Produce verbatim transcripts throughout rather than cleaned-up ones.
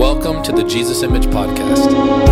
Welcome to the Jesus Image Podcast.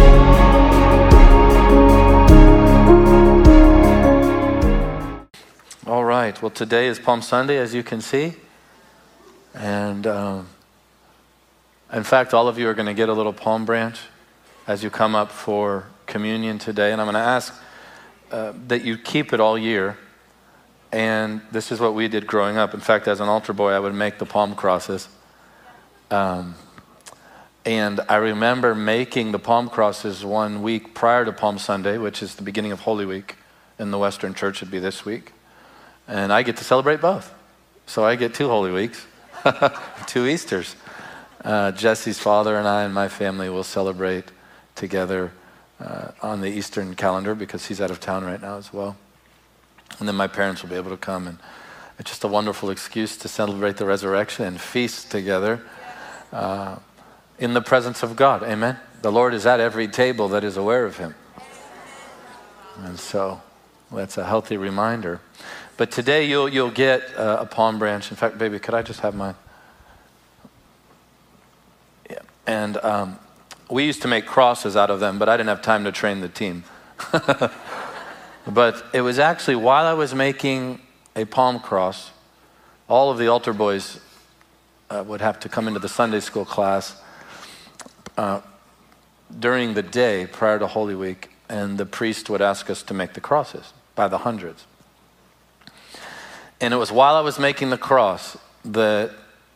All right, well, today is Palm Sunday, as you can see. And um, in fact, all of you are going to get a little palm branch as you come up for communion today. And I'm going to ask uh, that you keep it all year. And this is what we did growing up. In fact, as an altar boy, I would make the palm crosses. Um, and I remember making the palm crosses one week prior to Palm Sunday, which is the beginning of Holy Week. In the Western Church, it'd be this week. And I get to celebrate both. So I get two Holy Weeks, two Easters. Uh, Jesse's father and I and my family will celebrate together uh, on the Eastern calendar because he's out of town right now as well. And then my parents will be able to come. And it's just a wonderful excuse to celebrate the resurrection and feast together uh, in the presence of God. Amen. The Lord is at every table that is aware of him. And so that's a healthy reminder. But today you'll you'll get uh, a palm branch. In fact, baby, could I just have mine? Yeah. And um, we used to make crosses out of them, but I didn't have time to train the team. But it was actually while I was making a palm cross, all of the altar boys uh, would have to come into the Sunday school class uh, during the day prior to Holy Week, and the priest would ask us to make the crosses by the hundreds. And it was while I was making the cross that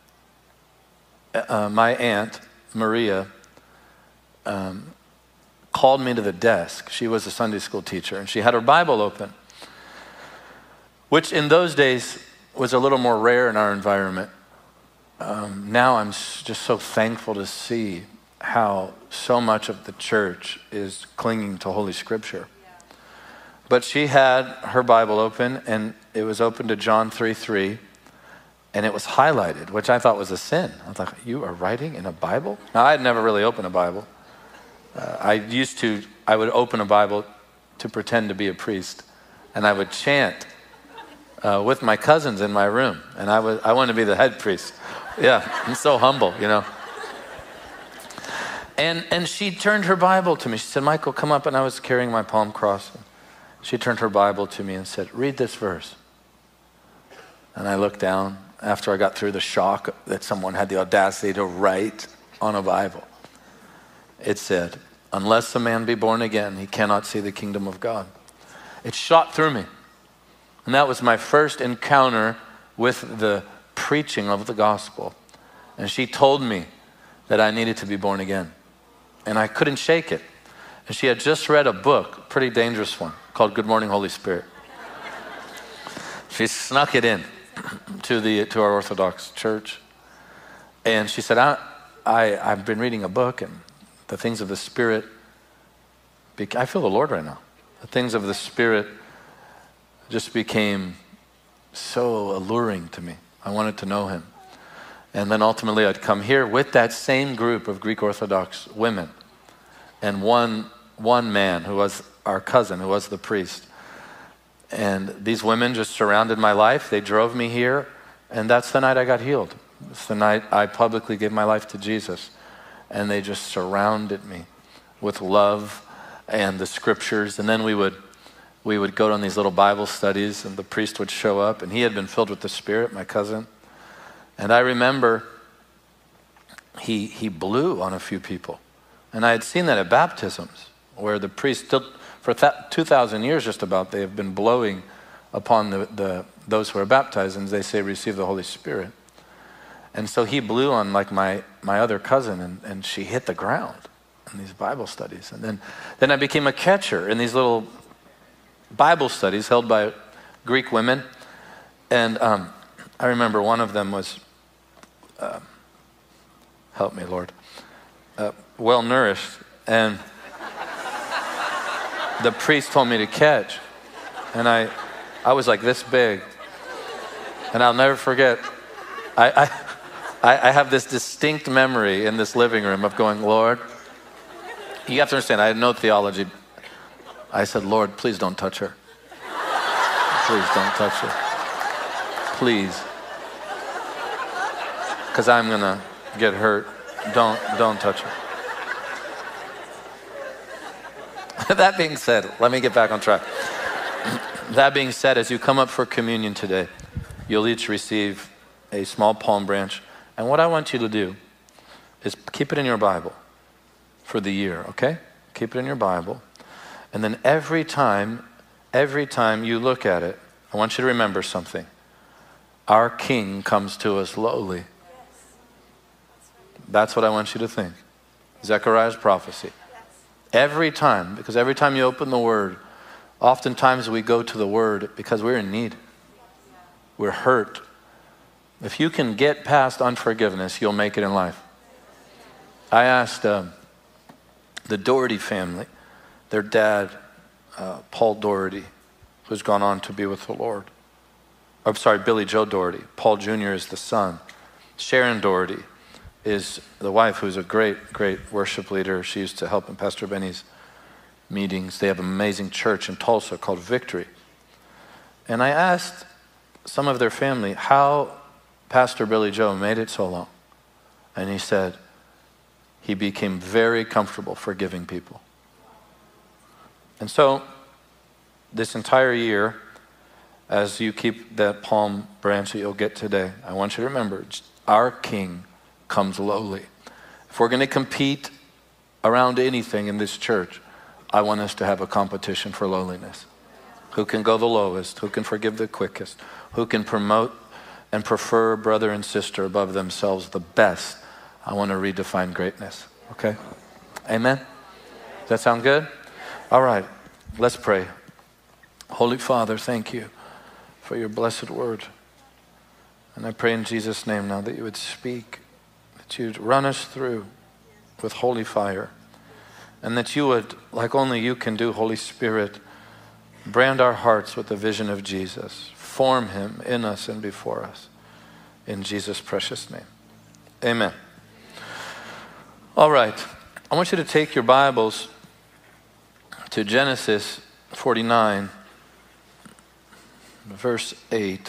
uh, my aunt, Maria, um, called me to the desk. She was a Sunday school teacher, and she had her Bible open, which in those days was a little more rare in our environment. Um, now I'm just so thankful to see how so much of the church is clinging to Holy Scripture. But she had her Bible open, and it was open to John three three, and it was highlighted, which I thought was a sin. I thought, you are writing in a Bible? Now, I had never really opened a Bible. Uh, I used to, I would open a Bible to pretend to be a priest, and I would chant uh, with my cousins in my room, and I, was, I wanted to be the head priest. Yeah, I'm so humble, you know. And, and she turned her Bible to me. She said, Michael, come up, and I was carrying my palm cross. She turned her Bible to me and said, read this verse. And I looked down after I got through the shock that someone had the audacity to write on a Bible. It said, unless a man be born again, he cannot see the kingdom of God. It shot through me. And that was my first encounter with the preaching of the gospel. And she told me that I needed to be born again. And I couldn't shake it. And she had just read a book, a pretty dangerous one, called Good Morning, Holy Spirit. She snuck it in to the to our Orthodox church. And she said, I, I, I've been reading a book, and the things of the Spirit, I feel the Lord right now. The things of the Spirit just became so alluring to me. I wanted to know him. And then ultimately I'd come here with that same group of Greek Orthodox women and one one man who was our cousin, who was the priest. And these women just surrounded my life. They drove me here, and that's the night I got healed. It's the night I publicly gave my life to Jesus. And they just surrounded me with love and the scriptures. And then we would we would go on these little Bible studies, and the priest would show up, and he had been filled with the Spirit, my cousin. And I remember he he blew on a few people. And I had seen that at baptisms, where the priest, still, for th- two thousand years just about, they have been blowing upon the, the those who are baptized, and they say, receive the Holy Spirit. And so he blew on like my, my other cousin, and, and she hit the ground in these Bible studies. And then, then I became a catcher in these little Bible studies held by Greek women. And um, I remember one of them was, uh, help me, Lord, uh, well-nourished. And the priest told me to catch. And I I was like this big. And I'll never forget, I, I, I have this distinct memory in this living room of going, Lord, you have to understand, I had no theology. I said, Lord, please don't touch her. Please don't touch her. Please. Because I'm going to get hurt. Don't, don't touch it. That being said, let me get back on track. That being said, as you come up for communion today, you'll each receive a small palm branch. And what I want you to do is keep it in your Bible for the year, okay? Keep it in your Bible. And then every time, every time you look at it, I want you to remember something. Our King comes to us lowly. That's what I want you to think. Zechariah's prophecy. Every time, because every time you open the Word, oftentimes we go to the Word because we're in need. We're hurt. If you can get past unforgiveness, you'll make it in life. I asked um, the Doherty family, their dad, uh, Paul Doherty, who's gone on to be with the Lord. I'm sorry, Billy Joe Doherty. Paul Junior is the son. Sharon Doherty is the wife, who's a great, great worship leader. She used to help in Pastor Benny's meetings. They have an amazing church in Tulsa called Victory. And I asked some of their family how Pastor Billy Joe made it so long. And he said he became very comfortable forgiving people. And so this entire year, as you keep that palm branch that you'll get today, I want you to remember, our King comes lowly. If we're going to compete around anything in this church, I want us to have a competition for lowliness. Who can go the lowest? Who can forgive the quickest? Who can promote and prefer brother and sister above themselves the best? I want to redefine greatness. Okay? Amen? Does that sound good? All right. Let's pray. Holy Father, thank you for your blessed word. And I pray in Jesus' name now that you would speak, that you'd run us through with holy fire, and that you would, like only you can do, Holy Spirit, brand our hearts with the vision of Jesus. Form him in us and before us. In Jesus' precious name. Amen. All right. I want you to take your Bibles to Genesis forty-nine, verse eight.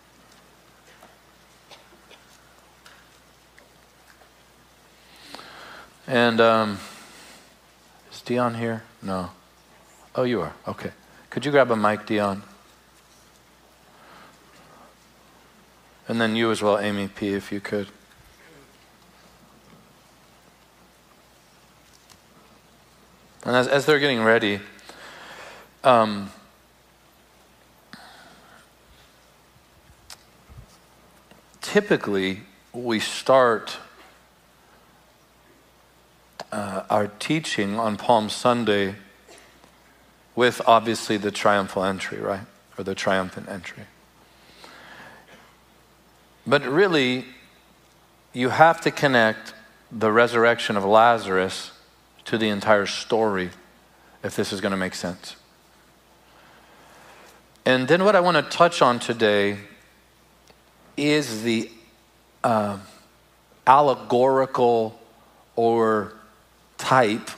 And um, is Dion here? No. Oh, you are. Okay. Could you grab a mic, Dion? And then you as well, Amy P., if you could. And as, as they're getting ready, um, typically we start uh, our teaching on Palm Sunday with obviously the triumphal entry, right? Or the triumphant entry. But really, you have to connect the resurrection of Lazarus to the entire story if this is going to make sense. And then what I want to touch on today is the uh, allegorical or type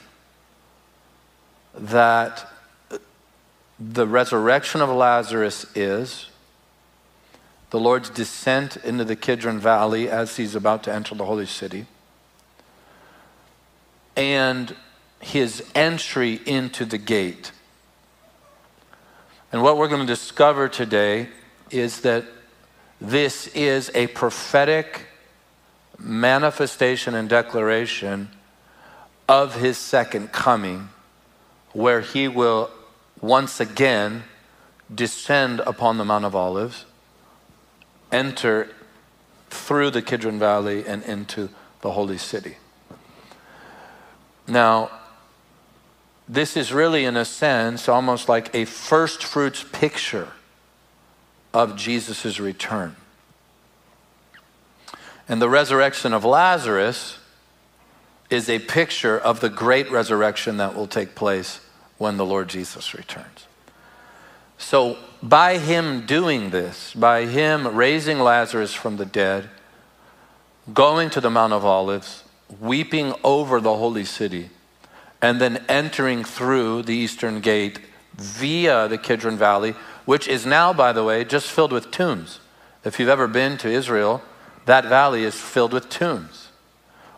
that the resurrection of Lazarus is, the Lord's descent into the Kidron Valley as he's about to enter the holy city, and his entry into the gate. And what we're going to discover today is that this is a prophetic manifestation and declaration of his second coming, where he will once again descend upon the Mount of Olives, enter through the Kidron Valley and into the holy city. Now, this is really, in a sense, almost like a first fruits picture of Jesus' return. And the resurrection of Lazarus is a picture of the great resurrection that will take place when the Lord Jesus returns. So by him doing this, by him raising Lazarus from the dead, going to the Mount of Olives, weeping over the holy city, and then entering through the eastern gate via the Kidron Valley, which is now, by the way, just filled with tombs. If you've ever been to Israel, that valley is filled with tombs.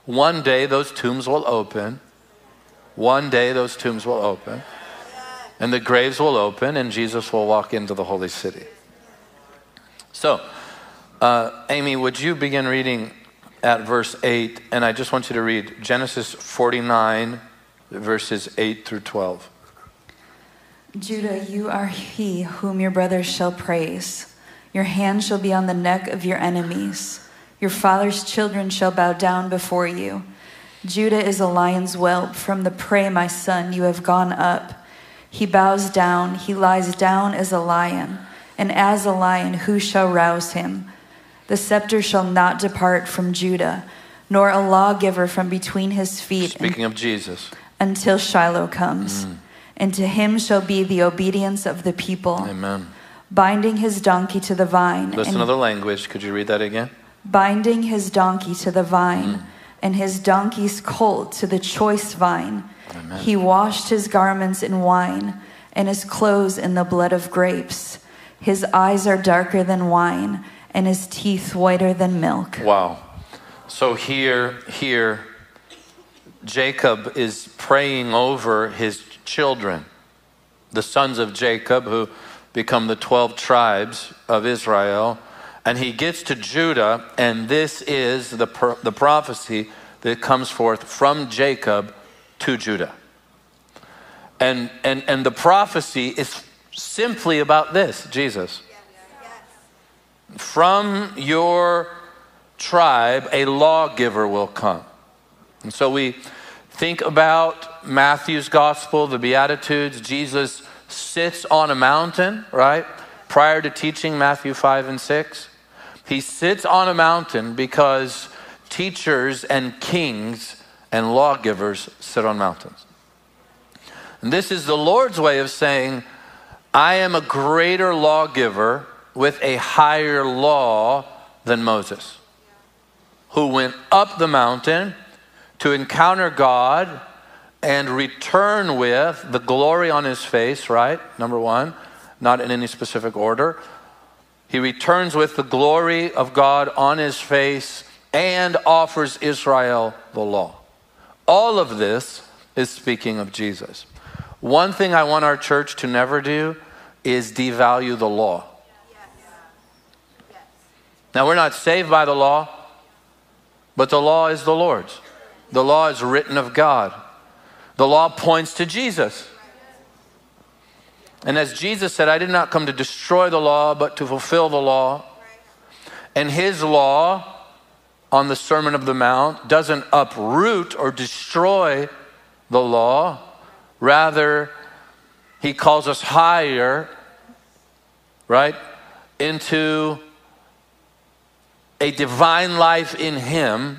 One day those tombs will open. One day those tombs will open. And the graves will open and Jesus will walk into the holy city. So, uh, Amy, would you begin reading at verse eight? And I just want you to read Genesis forty-nine, verses eight through twelve. Judah, you are he whom your brothers shall praise. Your hand shall be on the neck of your enemies. Your father's children shall bow down before you. Judah is a lion's whelp. From the prey, my son, you have gone up. He bows down. He lies down as a lion. And as a lion, who shall rouse him? The scepter shall not depart from Judah, nor a lawgiver from between his feet. Speaking of Jesus. Until Shiloh comes. Mm. And to him shall be the obedience of the people. Amen. Binding his donkey to the vine. Listen to the language. Could you read that again? Binding his donkey to the vine, mm. and his donkey's colt to the choice vine. Amen. He washed his garments in wine, and his clothes in the blood of grapes. His eyes are darker than wine, and his teeth whiter than milk. Wow. So here, here, Jacob is praying over his children, the sons of Jacob, who become the twelve tribes of Israel. And he gets to Judah, and this is the, pro- the prophecy that comes forth from Jacob to Judah. And, and, and the prophecy is simply about this, Jesus. From your tribe, a lawgiver will come. And so we think about Matthew's gospel, the Beatitudes. Jesus sits on a mountain, right? Prior to teaching Matthew five and six. He sits on a mountain because teachers and kings and lawgivers sit on mountains. And this is the Lord's way of saying, I am a greater lawgiver with a higher law than Moses, who went up the mountain to encounter God and return with the glory on his face, right? Number one, not in any specific order. He returns with the glory of God on his face and offers Israel the law. All of this is speaking of Jesus. One thing I want our church to never do is devalue the law. Now, we're not saved by the law, but the law is the Lord's. The law is written of God. The law points to Jesus. And as Jesus said, I did not come to destroy the law, but to fulfill the law. And his law on the Sermon of the Mount doesn't uproot or destroy the law. Rather, he calls us higher, right, into a divine life in him,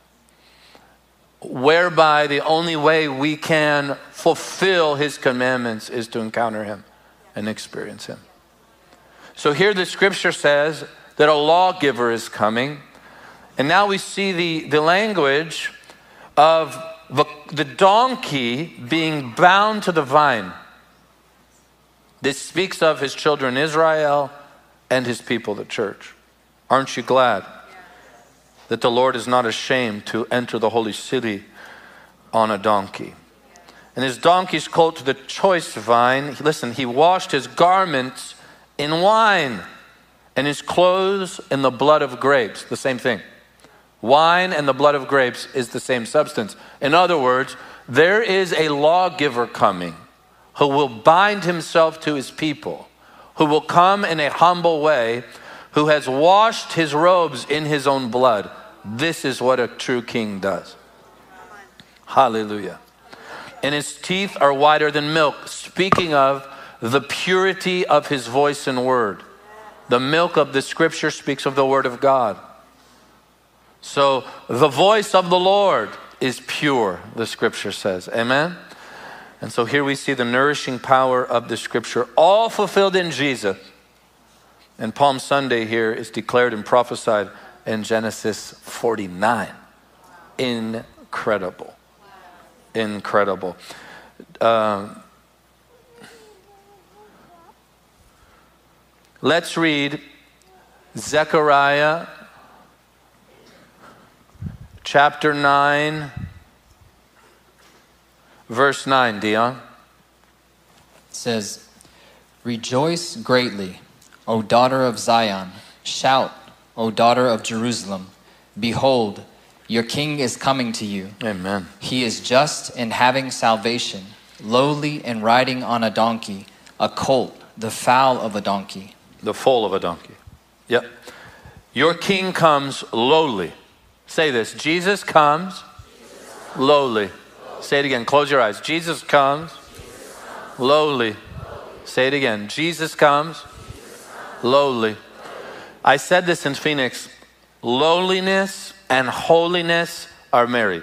whereby the only way we can fulfill his commandments is to encounter him and experience him. So here the scripture says that a lawgiver is coming. And now we see the, the language of the, the donkey being bound to the vine. This speaks of his children Israel and his people, the church. Aren't you glad that the Lord is not ashamed to enter the holy city on a donkey? And his donkey's colt to the choice vine. Listen, he washed his garments in wine and his clothes in the blood of grapes. The same thing. Wine and the blood of grapes is the same substance. In other words, there is a lawgiver coming who will bind himself to his people, who will come in a humble way, who has washed his robes in his own blood. This is what a true king does. Hallelujah. And his teeth are whiter than milk, speaking of the purity of his voice and word. The milk of the scripture speaks of the word of God. So the voice of the Lord is pure, the scripture says. Amen? And so here we see the nourishing power of the scripture, all fulfilled in Jesus. And Palm Sunday here is declared and prophesied in Genesis forty-nine. Incredible. Incredible. Uh, let's read Zechariah chapter nine, verse nine, Dion. It says, "Rejoice greatly, O daughter of Zion. Shout, O daughter of Jerusalem. Behold, your king is coming to you. Amen. He is just and having salvation, lowly and riding on a donkey, a colt, the foal of a donkey." The foal of a donkey. Yep. Your king comes lowly. Say this. Jesus comes lowly. Say it again. Close your eyes. Jesus comes lowly. Say it again. Jesus comes lowly. I said this in Phoenix. Lowliness and holiness are married.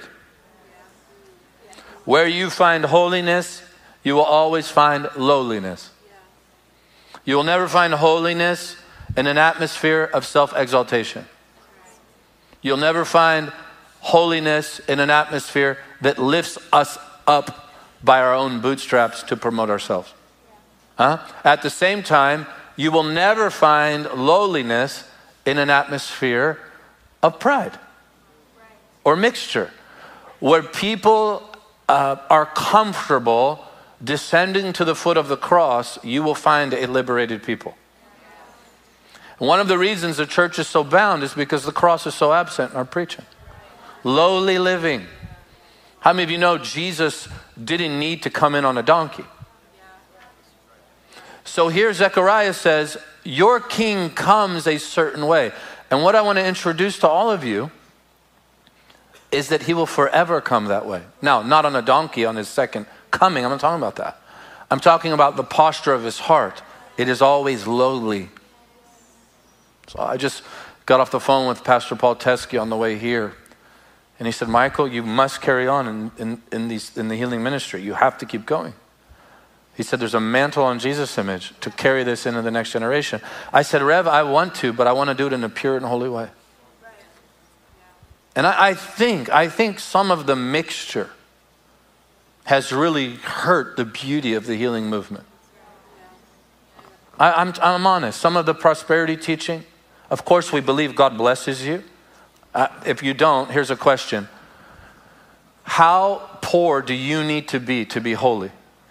Where you find holiness, you will always find lowliness. You will never find holiness in an atmosphere of self-exaltation. You'll never find holiness in an atmosphere that lifts us up by our own bootstraps to promote ourselves. Huh? At the same time, you will never find lowliness in an atmosphere of pride or mixture, where people uh, are comfortable descending to the foot of the cross. You will find a liberated people. One of the reasons the church is so bound is because the cross is so absent in our preaching. Lowly living. How many of you know Jesus didn't need to come in on a donkey? So here Zechariah says, your king comes a certain way. And what I want to introduce to all of you is that he will forever come that way. Now, not on a donkey on his second coming. I'm not talking about that. I'm talking about the posture of his heart. It is always lowly. So I just got off the phone with Pastor Paul Teskey on the way here. And he said, Michael, you must carry on in, in, in, these, in the healing ministry. You have to keep going. He said, there's a mantle on Jesus' image to carry this into the next generation. I said, Rev, I want to, but I want to do it in a pure and holy way. And I, I think, I think some of the mixture has really hurt the beauty of the healing movement. I, I'm, I'm honest. Some of the prosperity teaching, of course we believe God blesses you. Uh, if you don't, here's a question. How poor do you need to be to be holy?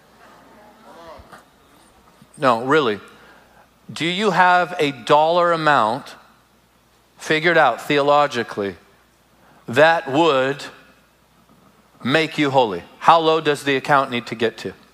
No, really. Do you have a dollar amount figured out theologically that would make you holy? How low does the account need to get to?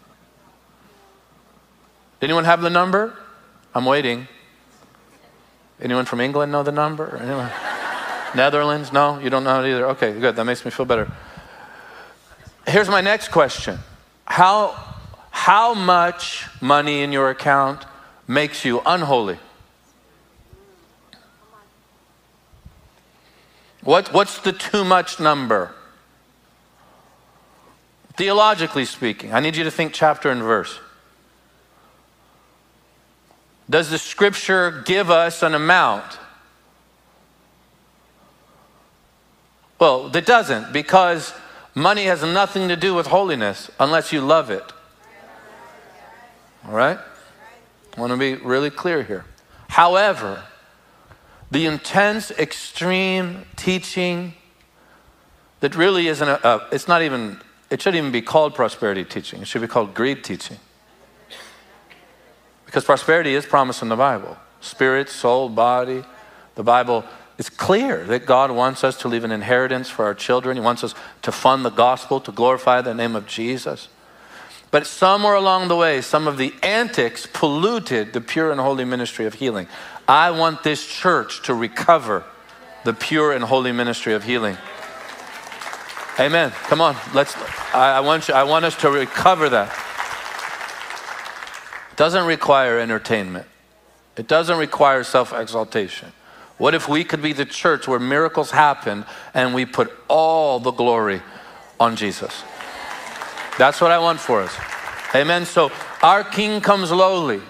Anyone have the number? I'm waiting. Anyone from England know the number? Anyone? Netherlands? No, you don't know it either. Okay, good. That makes me feel better. Here's my next question. How, how much money in your account makes you unholy? What, what's the too much number? Theologically speaking, I need you to think chapter and verse. Does the scripture give us an amount? Well, it doesn't, because money has nothing to do with holiness unless you love it. All right? I want to be really clear here. However, the intense, extreme teaching that really isn't a, uh, it's not even, it shouldn't even be called prosperity teaching. It should be called greed teaching. Because prosperity is promised in the Bible. Spirit, soul, body. The Bible is clear that God wants us to leave an inheritance for our children. He wants us to fund the gospel, to glorify the name of Jesus. But somewhere along the way, some of the antics polluted the pure and holy ministry of healing. I want this church to recover the pure and holy ministry of healing. Amen. Come on, let's. I, I want you. I want us to recover that. It doesn't require entertainment. It doesn't require self-exaltation. What if we could be the church where miracles happen and we put all the glory on Jesus? That's what I want for us. Amen. So our King comes lowly.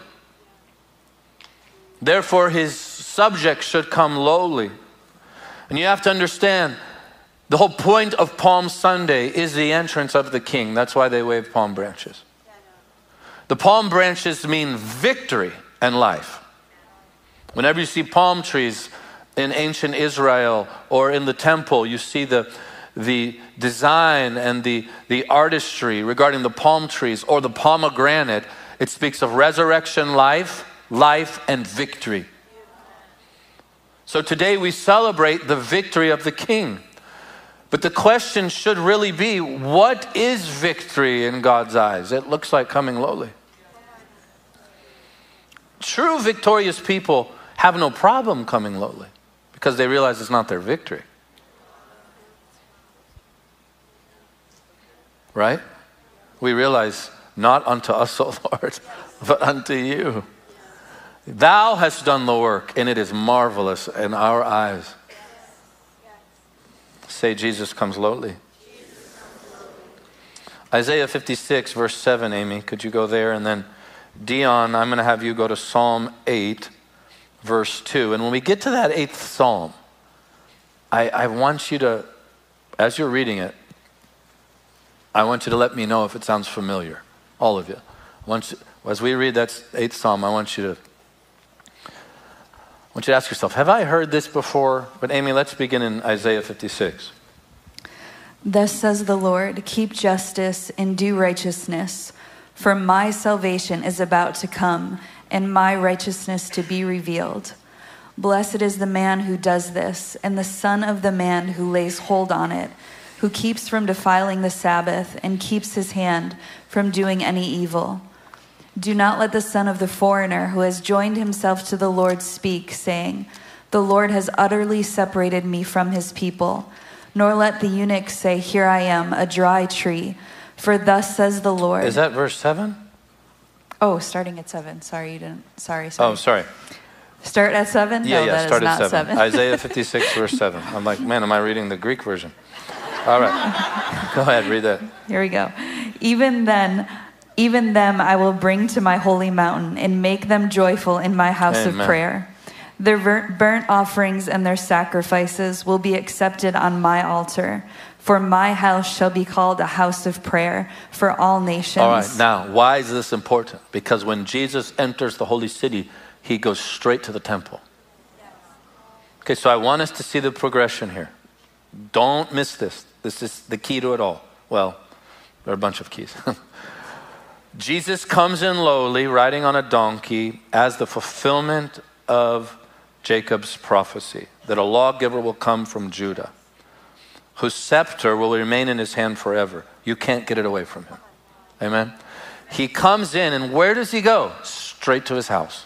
Therefore, his subjects should come lowly. And you have to understand, the whole point of Palm Sunday is the entrance of the King. That's why they wave palm branches. The palm branches mean victory and life. Whenever you see palm trees in ancient Israel or in the temple, you see the, the design and the, the artistry regarding the palm trees or the pomegranate. It speaks of resurrection life, life, and victory. So today we celebrate the victory of the King. But the question should really be, what is victory in God's eyes? It looks like coming lowly. True victorious people have no problem coming lowly because they realize it's not their victory. Right? We realize, not unto us, O Lord, but unto you. Thou hast done the work, and it is marvelous in our eyes. Say, Jesus comes lowly. Isaiah fifty-six, verse seven, Amy, could you go there? And then Dion, I'm going to have you go to Psalm eight, verse two. And when we get to that eighth Psalm, I, I want you to, as you're reading it, I want you to let me know if it sounds familiar. All of you. I want you, as we read that eighth Psalm, I want you to I want you to ask yourself, have I heard this before? But Amy, let's begin in Isaiah fifty-six. Thus says the Lord, keep justice and do righteousness, for my salvation is about to come, and my righteousness to be revealed. Blessed is the man who does this, and the son of the man who lays hold on it, who keeps from defiling the Sabbath, and keeps his hand from doing any evil. Do not let the son of the foreigner who has joined himself to the Lord speak, saying, the Lord has utterly separated me from his people. Nor let the eunuch say, here I am, a dry tree. For thus says the Lord. Is that verse seven? Oh, starting at seven. Sorry, you didn't. Sorry, sorry. Oh, sorry. Start at seven? Yeah, no, yeah, that start is at not seven. seven. Isaiah fifty-six, verse seven. I'm like, man, am I reading the Greek version? All right. Go ahead, read that. Here we go. Even then, even them I will bring to my holy mountain and make them joyful in my house Amen. of prayer. Their burnt offerings and their sacrifices will be accepted on my altar. For my house shall be called a house of prayer for all nations. All right, now, why is this important? Because when Jesus enters the holy city, he goes straight to the temple. Okay, so I want us to see the progression here. Don't miss this. This is the key to it all. Well, there are a bunch of keys. Jesus comes in lowly, riding on a donkey, as the fulfillment of Jacob's prophecy, that a lawgiver will come from Judah, whose scepter will remain in his hand forever. You can't get it away from him. Amen? He comes in, and where does he go? Straight to his house.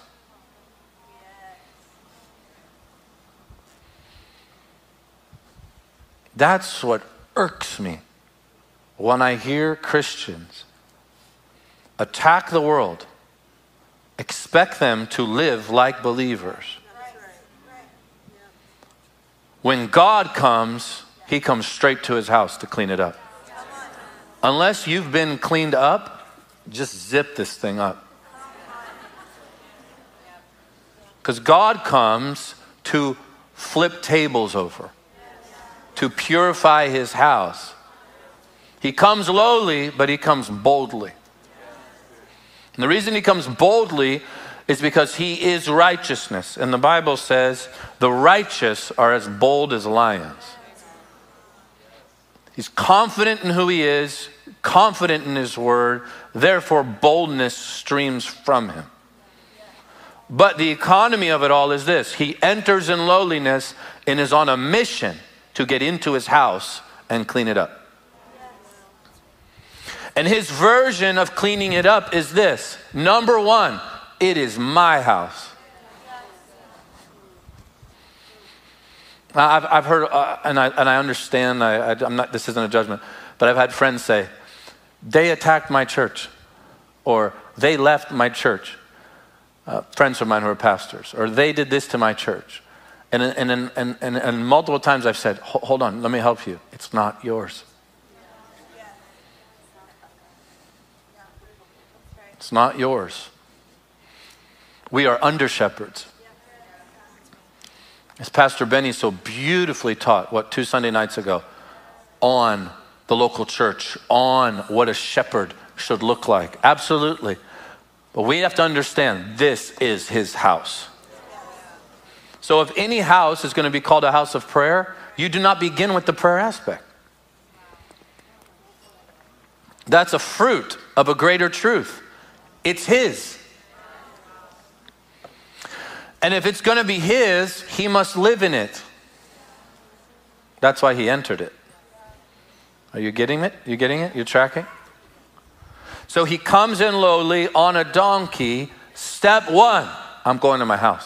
That's what irks me when I hear Christians attack the world, expect them to live like believers. When God comes, he comes straight to his house to clean it up. Unless you've been cleaned up, just zip this thing up. Because God comes to flip tables over, to purify his house. He comes lowly, but he comes boldly. And the reason he comes boldly is because he is righteousness. And the Bible says the righteous are as bold as lions. He's confident in who he is, confident in his word, therefore boldness streams from him. But the economy of it all is this: he enters in lowliness and is on a mission to get into his house and clean it up. And his version of cleaning it up is this. Number one, it is my house. I've, I've heard, uh, and, I, and I understand, I, I, I'm not, this isn't a judgment, but I've had friends say, they attacked my church, or they left my church. Uh, friends of mine who are pastors, or they did this to my church. And, and, and, and, and, and multiple times I've said, hold on, let me help you. It's not yours. It's not yours. We are under shepherds. As Pastor Benny so beautifully taught, what, two Sunday nights ago, on the local church, on what a shepherd should look like. Absolutely. But we have to understand, this is his house. So if any house is going to be called a house of prayer, you do not begin with the prayer aspect. That's a fruit of a greater truth. It's his. And if it's going to be his, he must live in it. That's why he entered it. Are you getting it? You getting it? You tracking? So he comes in lowly on a donkey. Step one, I'm going to my house.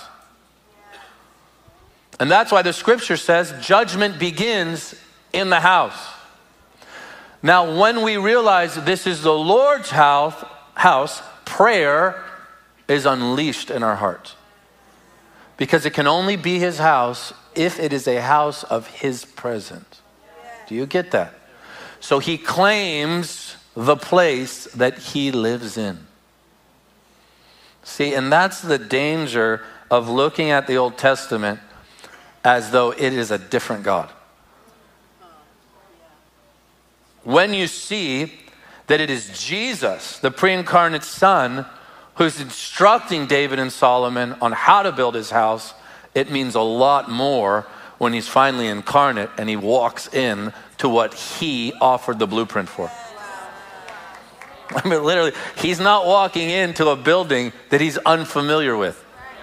And that's why the scripture says judgment begins in the house. Now, when we realize this is the Lord's house, house, prayer is unleashed in our hearts. Because it can only be his house if it is a house of his presence. Do you get that? So he claims the place that he lives in. See, and that's the danger of looking at the Old Testament as though it is a different God. When you see that it is Jesus, the pre-incarnate Son, who's instructing David and Solomon on how to build his house, it means a lot more when he's finally incarnate and he walks in to what he offered the blueprint for. I mean, literally, he's not walking into a building that he's unfamiliar with.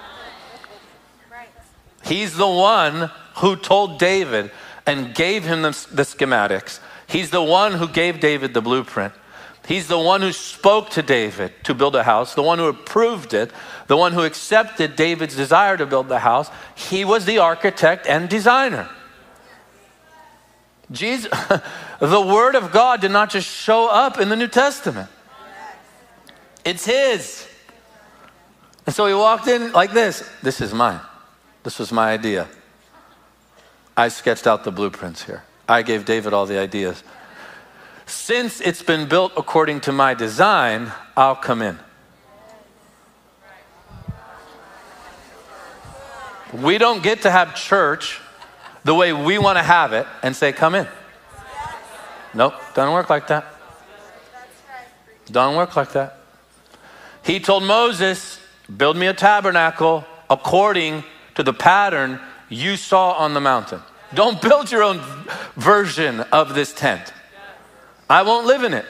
He's the one who told David and gave him the, the schematics. He's the one who gave David the blueprint. He's the one who spoke to David to build a house, the one who approved it, the one who accepted David's desire to build the house. He was the architect and designer. Jesus, the Word of God did not just show up in the New Testament. It's his. And so he walked in like this. This is mine. This was my idea. I sketched out the blueprints here. I gave David all the ideas. Since it's been built according to my design, I'll come in. We don't get to have church the way we want to have it and say, come in. Nope, doesn't work like that. Doesn't work like that. He told Moses, build me a tabernacle according to the pattern you saw on the mountain. Don't build your own version of this tent. I won't live in it.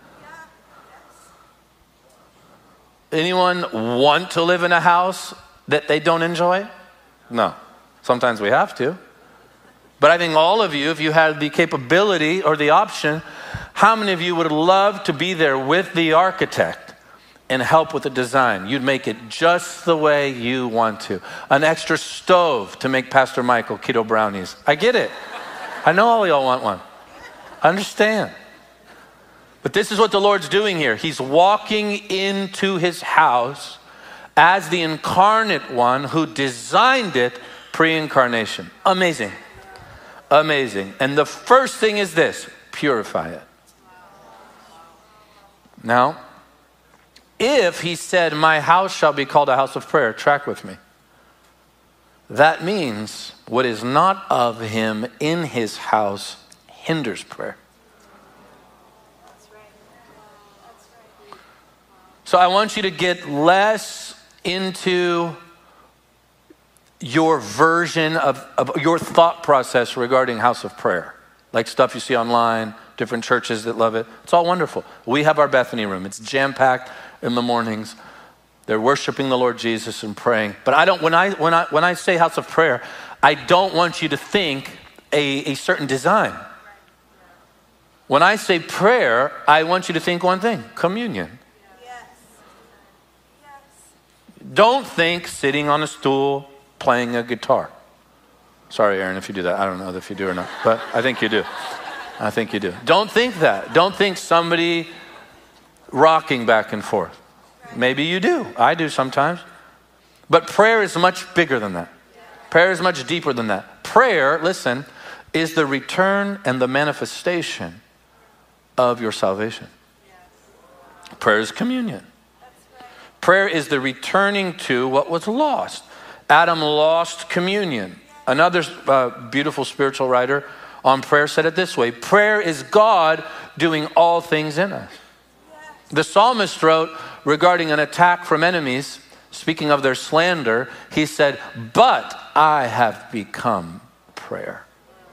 Anyone want to live in a house that they don't enjoy? No. Sometimes we have to. But I think all of you, if you had the capability or the option, how many of you would love to be there with the architect and help with the design? You'd make it just the way you want to. An extra stove to make Pastor Michael keto brownies. I get it. I know all y'all want one. I understand. But this is what the Lord's doing here. He's walking into his house as the incarnate one who designed it pre-incarnation. Amazing. Amazing. And the first thing is this: purify it. Now, if he said, my house shall be called a house of prayer, track with me. That means what is not of him in his house hinders prayer. So I want you to get less into your version of, of your thought process regarding house of prayer. Like stuff you see online, different churches that love it. It's all wonderful. We have our Bethany room. It's jam-packed in the mornings. They're worshiping the Lord Jesus and praying. But I don't, when I when I when I say house of prayer, I don't want you to think a, a certain design. When I say prayer, I want you to think one thing: communion. Don't think sitting on a stool playing a guitar. Sorry, Aaron, if you do that. I don't know if you do or not, but I think you do. I think you do. Don't think that. Don't think somebody rocking back and forth. Maybe you do. I do sometimes. But prayer is much bigger than that. Prayer is much deeper than that. Prayer, listen, is the return and the manifestation of your salvation. Prayer is communion. Prayer is the returning to what was lost. Adam lost communion. Another uh, beautiful spiritual writer on prayer said it this way: prayer is God doing all things in us. The psalmist wrote regarding an attack from enemies, speaking of their slander, he said, but I have become prayer.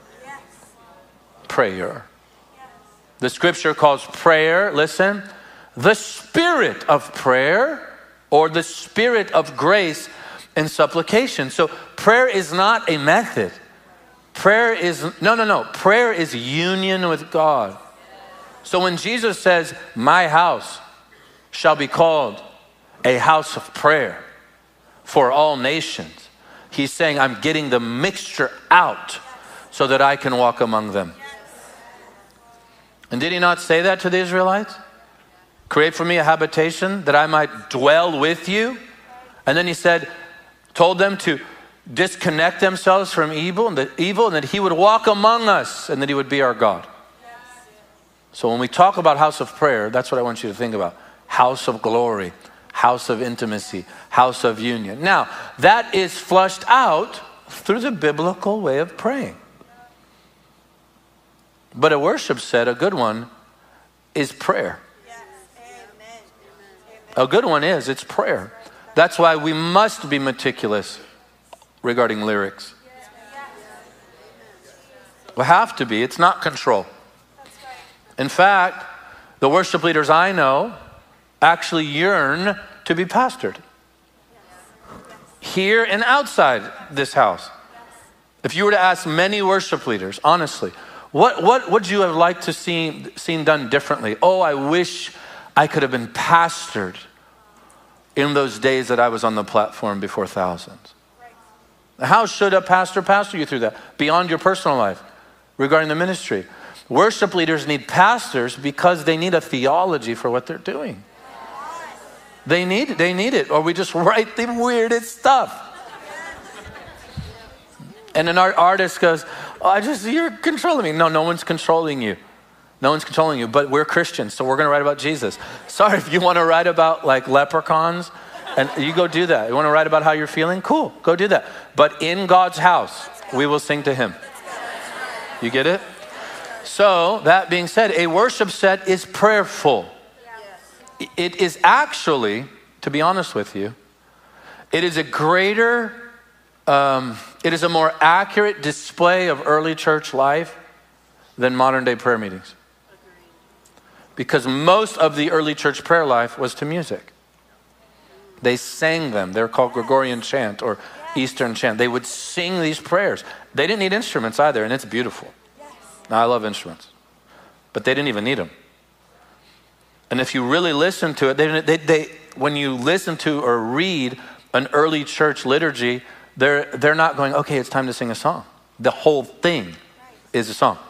Prayer. The scripture calls prayer, listen, the spirit of prayer or the spirit of grace and supplication. So prayer is not a method. Prayer is, no, no, no. Prayer is union with God. So when Jesus says, my house shall be called a house of prayer for all nations, he's saying, I'm getting the mixture out so that I can walk among them. And did he not say that to the Israelites? Create for me a habitation that I might dwell with you. And then he said, told them to disconnect themselves from evil and the evil, and that he would walk among us and that he would be our God. So when we talk about house of prayer, that's what I want you to think about. House of glory, house of intimacy, house of union. Now, that is flushed out through the biblical way of praying. But a worship set, a good one, is prayer. A good one is, it's prayer. That's why we must be meticulous regarding lyrics. We have to be. It's not control. In fact, the worship leaders I know actually yearn to be pastored. Here and outside this house. If you were to ask many worship leaders, honestly, what what would you have liked to see seen done differently? Oh, I wish I could have been pastored in those days that I was on the platform before thousands. How should a pastor pastor you through that? Beyond your personal life, regarding the ministry. Worship leaders need pastors because they need a theology for what they're doing. They need, they need it, or we just write the weirdest stuff. And an art, artist goes, oh, I just, you're controlling me. No, no one's controlling you. No one's controlling you, but we're Christians, so we're going to write about Jesus. Sorry, if you want to write about like leprechauns, and you go do that. You want to write about how you're feeling? Cool, go do that. But in God's house, we will sing to him. You get it? So, that being said, a worship set is prayerful. It is actually, to be honest with you, it is a greater, um, it is a more accurate display of early church life than modern day prayer meetings. Because most of the early church prayer life was to music. They sang them. They're called Gregorian chant or Eastern chant. They would sing these prayers. They didn't need instruments either, and it's beautiful. Now, I love instruments, but they didn't even need them. And if you really listen to it, they, they, they, when you listen to or read an early church liturgy, they're, they're not going, okay, it's time to sing a song. The whole thing is a song.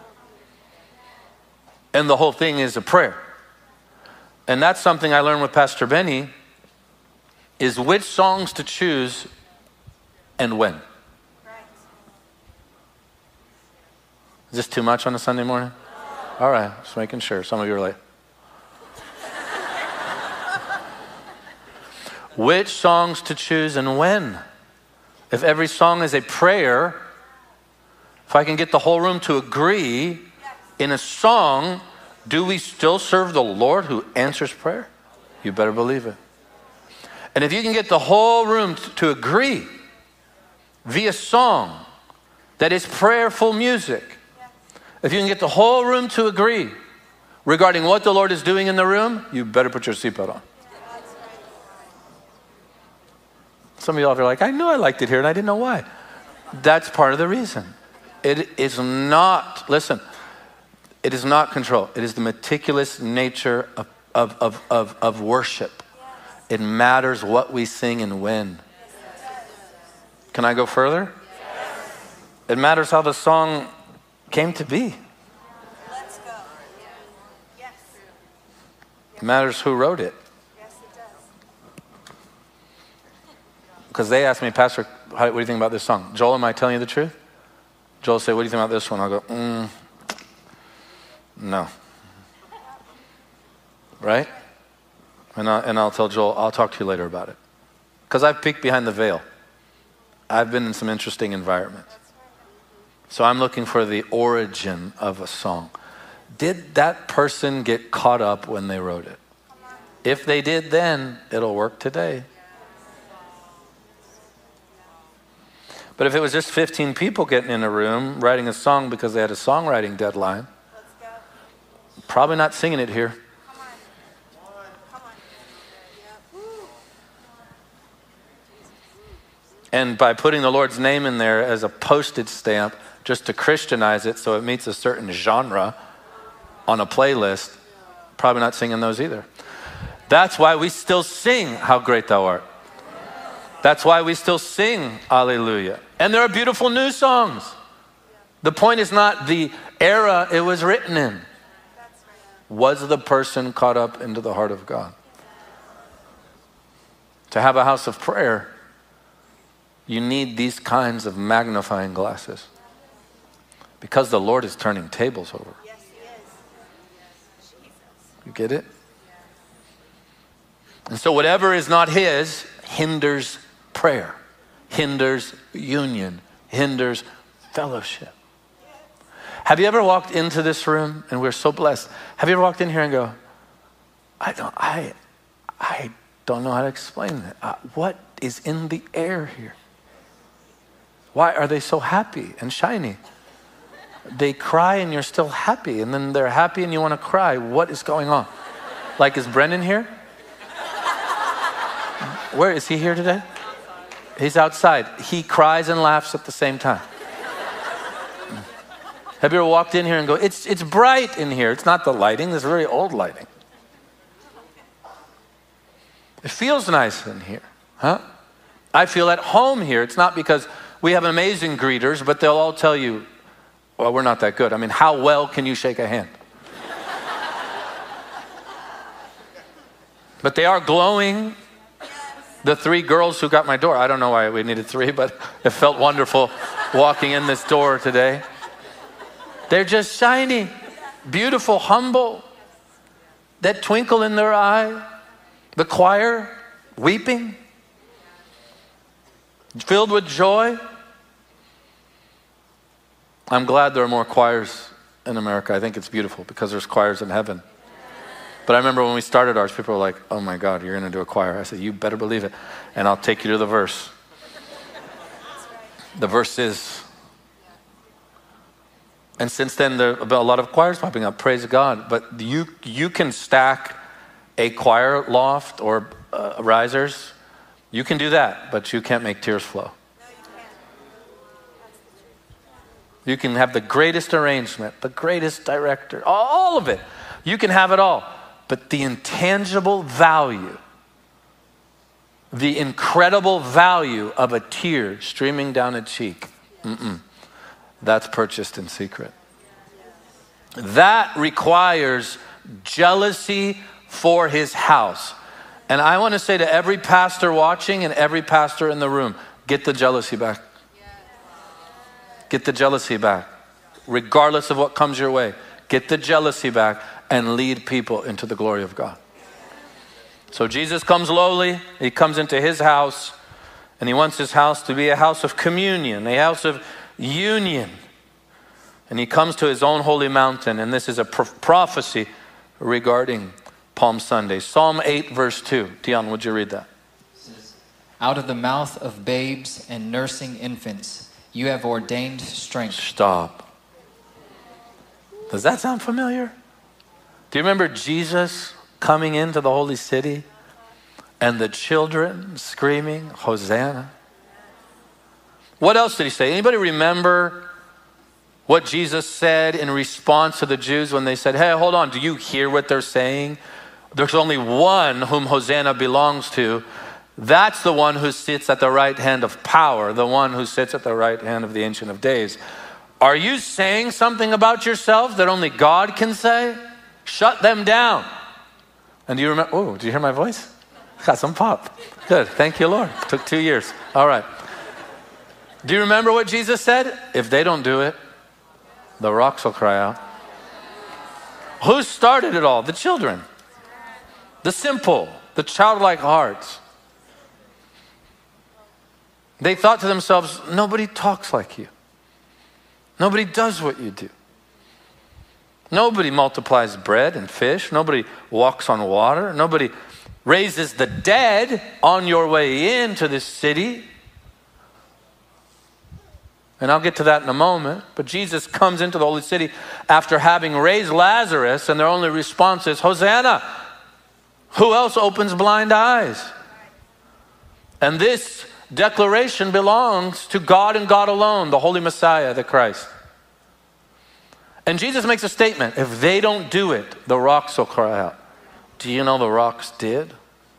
And the whole thing is a prayer. And that's something I learned with Pastor Benny, is which songs to choose and when. Is this too much on a Sunday morning? All right, just making sure. Some of you are like, which songs to choose and when? If every song is a prayer, if I can get the whole room to agree in a song, do we still serve the Lord who answers prayer? You better believe it. And if you can get the whole room to agree via song that is prayerful music, if you can get the whole room to agree regarding what the Lord is doing in the room, you better put your seatbelt on. Some of y'all are like, I knew I liked it here and I didn't know why. That's part of the reason. It is not, listen, it is not control. It is the meticulous nature of, of, of, of, of worship. It matters what we sing and when. Can I go further? It matters how the song came to be. Let's go. Yes. It matters who wrote it. Yes, it does. Because they asked me, Pastor, how, what do you think about this song? Joel, am I telling you the truth? Joel will say, what do you think about this one? I'll go, mm, no. Right? And, I, and I'll tell Joel, I'll talk to you later about it. Because I've peeked behind the veil. I've been in some interesting environments. So I'm looking for the origin of a song. Did that person get caught up when they wrote it? If they did then, it'll work today. But if it was just fifteen people getting in a room writing a song because they had a songwriting deadline, Let's go. probably not singing it here. Come on. Come on. Yep. And by putting the Lord's name in there as a postage stamp just to Christianize it so it meets a certain genre on a playlist, probably not singing those either. That's why we still sing How Great Thou Art. That's why we still sing Alleluia. And there are beautiful new songs. The point is not the era it was written in. Was the person caught up into the heart of God? To have a house of prayer, you need these kinds of magnifying glasses. Because the Lord is turning tables over. Yes, he is. You get it? And so whatever is not his hinders prayer, hinders union, hinders fellowship. Have you ever walked into this room, and we're so blessed, have you ever walked in here and go, I don't, I, I don't know how to explain that. Uh, what is in the air here? Why are they so happy and shiny? They cry and you're still happy, and then they're happy and you want to cry. What is going on? Like, is Brendan here? Where is he here today? He's outside. He cries and laughs at the same time. Have you ever walked in here and go, it's it's bright in here. It's not the lighting. This is very old lighting. It feels nice in here, huh? I feel at home here. It's not because we have amazing greeters, but they'll all tell you, well, we're not that good. I mean, how well can you shake a hand? But they are glowing. The three girls who got my door, I don't know why we needed three, but it felt wonderful walking in this door today. They're just shiny, beautiful, humble, that twinkle in their eye. The choir, weeping, filled with joy. I'm glad there are more choirs in America. I think it's beautiful because there's choirs in heaven. But I remember when we started ours, people were like, oh my God, you're going to do a choir. I said, you better believe it. And I'll take you to the verse. The verse is. And since then, there have been a lot of choirs popping up. Praise God. But you you can stack a choir loft or uh, risers. You can do that, but you can't make tears flow. You can have the greatest arrangement, the greatest director, all of it. You can have it all. But the intangible value, the incredible value of a tear streaming down a cheek, mm-mm, that's purchased in secret. That requires jealousy for his house. And I want to say to every pastor watching and every pastor in the room, get the jealousy back. Get the jealousy back. Regardless of what comes your way, get the jealousy back and lead people into the glory of God. So Jesus comes lowly. He comes into his house, and he wants his house to be a house of communion, a house of union. And he comes to his own holy mountain, and this is a pro- prophecy regarding Palm Sunday. Psalm eight, verse two. Dion, would you read that? It says, out of the mouth of babes and nursing infants, you have ordained strength. Stop. Does that sound familiar? Do you remember Jesus coming into the holy city and the children screaming, Hosanna? What else did he say? Anybody remember what Jesus said in response to the Jews when they said, hey, hold on, do you hear what they're saying? There's only one whom Hosanna belongs to. That's the one who sits at the right hand of power, the one who sits at the right hand of the Ancient of Days. Are you saying something about yourself that only God can say? Shut them down. And do you remember, oh, do you hear my voice? Got some pop. Good, thank you, Lord. Took two years. All right. Do you remember what Jesus said? If they don't do it, the rocks will cry out. Who started it all? The children. The simple, the childlike hearts. They thought to themselves, nobody talks like you. Nobody does what you do. Nobody multiplies bread and fish. Nobody walks on water. Nobody raises the dead on your way into this city. And I'll get to that in a moment. But Jesus comes into the holy city after having raised Lazarus, and their only response is, Hosanna! Who else opens blind eyes? And this declaration belongs to God and God alone, the Holy Messiah, the Christ. And Jesus makes a statement. If they don't do it, the rocks will cry out. Do you know the rocks did?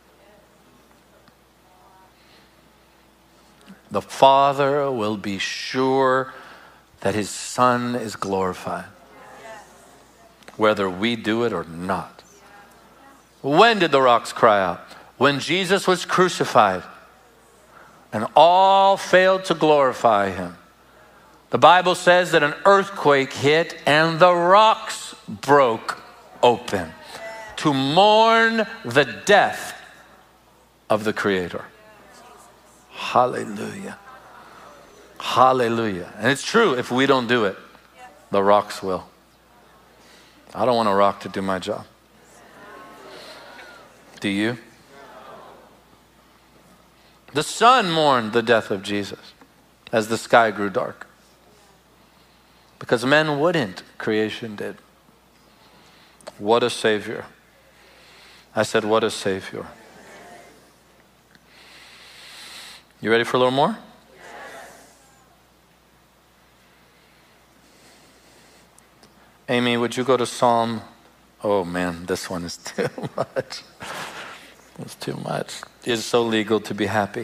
The Father will be sure that his Son is glorified, whether we do it or not. When did the rocks cry out? When Jesus was crucified and all failed to glorify him. The Bible says that an earthquake hit and the rocks broke open to mourn the death of the Creator. Hallelujah. Hallelujah. And it's true, if we don't do it, the rocks will. I don't want a rock to do my job. Do you? The sun mourned the death of Jesus as the sky grew dark. Because men wouldn't, creation did. What a Savior. I said, what a Savior. You ready for a little more? Amy, would you go to Psalm? Oh man, this one is too much. It's too much. It's so legal to be happy.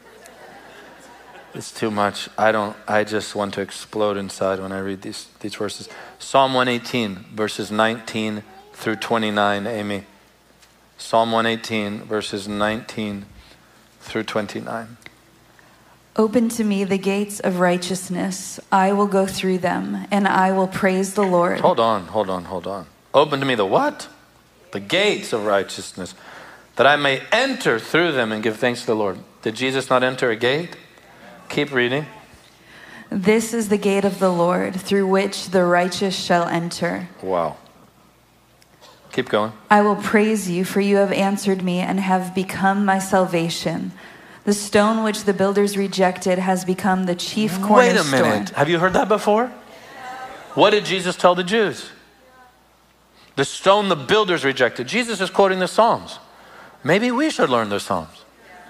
It's too much. I don't, I just want to explode inside when I read these, these verses. Psalm one eighteen, verses nineteen through twenty-nine, Amy. Psalm one eighteen, verses nineteen through twenty-nine. Open to me the gates of righteousness. I will go through them, and I will praise the Lord. Hold on, hold on, hold on. Open to me the what? The gates of righteousness, that I may enter through them and give thanks to the Lord. Did Jesus not enter a gate? Keep reading. This is the gate of the Lord, through which the righteous shall enter. Wow. Keep going. I will praise you, for you have answered me and have become my salvation. The stone which the builders rejected has become the chief cornerstone. Wait a minute. Have you heard that before? What did Jesus tell the Jews? The stone the builders rejected. Jesus is quoting the Psalms. Maybe we should learn the Psalms.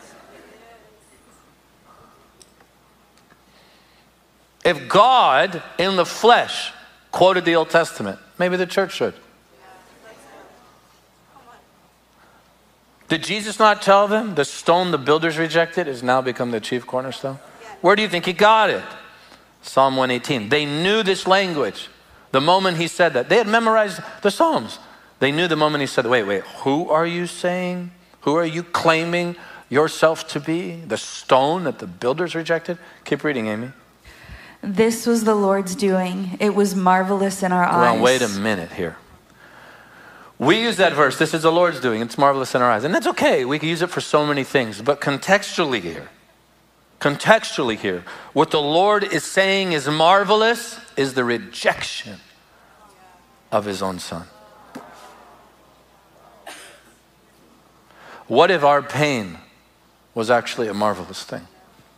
If God in the flesh quoted the Old Testament, maybe the church should. Did Jesus not tell them the stone the builders rejected has now become the chief cornerstone? Where do you think he got it? Psalm one eighteen. They knew this language the moment he said that. They had memorized the Psalms. They knew the moment he said, wait, wait, who are you saying? Who are you claiming yourself to be? The stone that the builders rejected? Keep reading, Amy. This was the Lord's doing. It was marvelous in our eyes. Well, wait a minute here. We use that verse, this is the Lord's doing, it's marvelous in our eyes. And that's okay, we can use it for so many things. But contextually here, contextually here, what the Lord is saying is marvelous is the rejection of his own Son. What if our pain was actually a marvelous thing?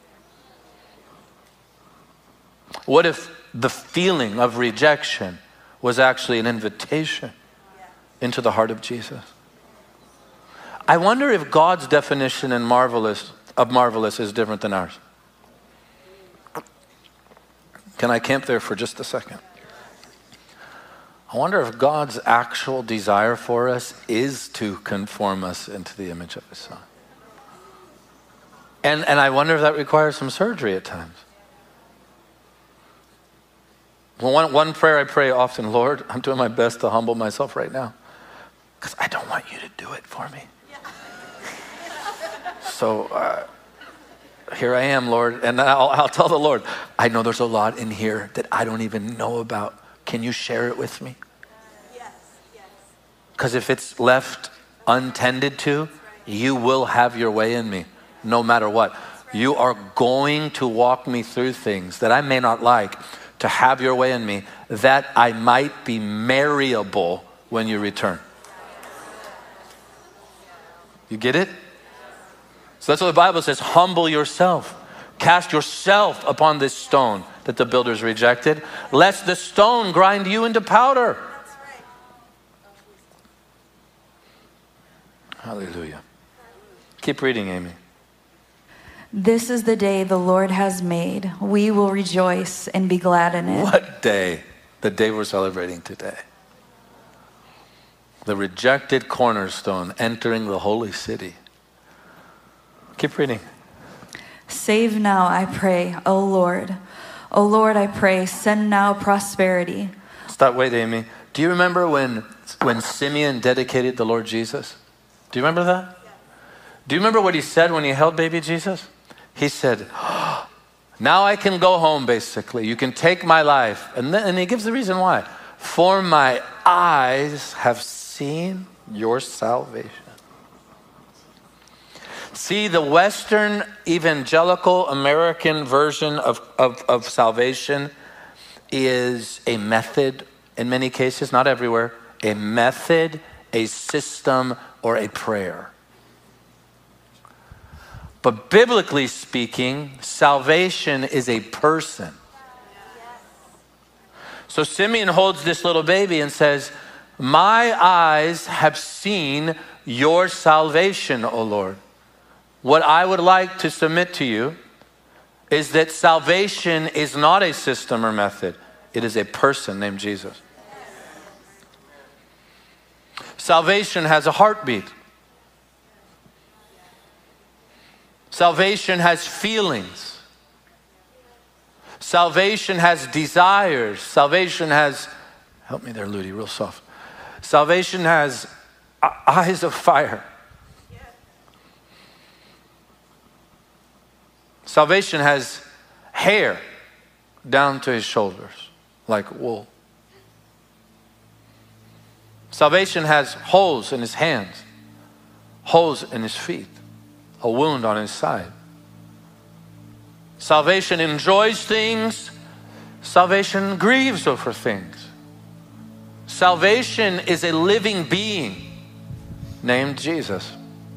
What if the feeling of rejection was actually an invitation into the heart of Jesus? I wonder if God's definition in marvelous of marvelous is different than ours. Can I camp there for just a second? I wonder if God's actual desire for us is to conform us into the image of his Son. And, and I wonder if that requires some surgery at times. Well, one, one prayer I pray often, Lord, I'm doing my best to humble myself right now, because I don't want you to do it for me. So uh, here I am, Lord, and I'll, I'll tell the Lord, I know there's a lot in here that I don't even know about. Can you share it with me? Yes, yes. Because if it's left untended to, you will have your way in me, no matter what. You are going to walk me through things that I may not like, to have your way in me, that I might be marryable when you return. You get it? So that's what the Bible says, humble yourself. Cast yourself upon this stone, that the builders rejected, lest the stone grind you into powder. That's right. Hallelujah. Keep reading, Amy. This is the day the Lord has made. We will rejoice and be glad in it. What day? The day we're celebrating today. The rejected cornerstone entering the holy city. Keep reading. Save now, I pray, O Lord. O Lord, I pray, send now prosperity. Stop, wait, Amy. Do you remember when, when Simeon dedicated the Lord Jesus? Do you remember that? Do you remember what he said when he held baby Jesus? He said, oh, now I can go home, basically. You can take my life. And, then, and he gives the reason why. For my eyes have seen your salvation. See, the Western evangelical American version of, of, of salvation is a method, in many cases, not everywhere, a method, a system, or a prayer. But biblically speaking, salvation is a person. So Simeon holds this little baby and says, my eyes have seen your salvation, O Lord. What I would like to submit to you is that salvation is not a system or method. It is a person named Jesus. Salvation has a heartbeat. Salvation has feelings. Salvation has desires. Salvation has, help me there, Ludi, real soft. Salvation has eyes of fire. Salvation has hair down to his shoulders, like wool. Salvation has holes in his hands, holes in his feet, a wound on his side. Salvation enjoys things. Salvation grieves over things. Salvation is a living being named Jesus.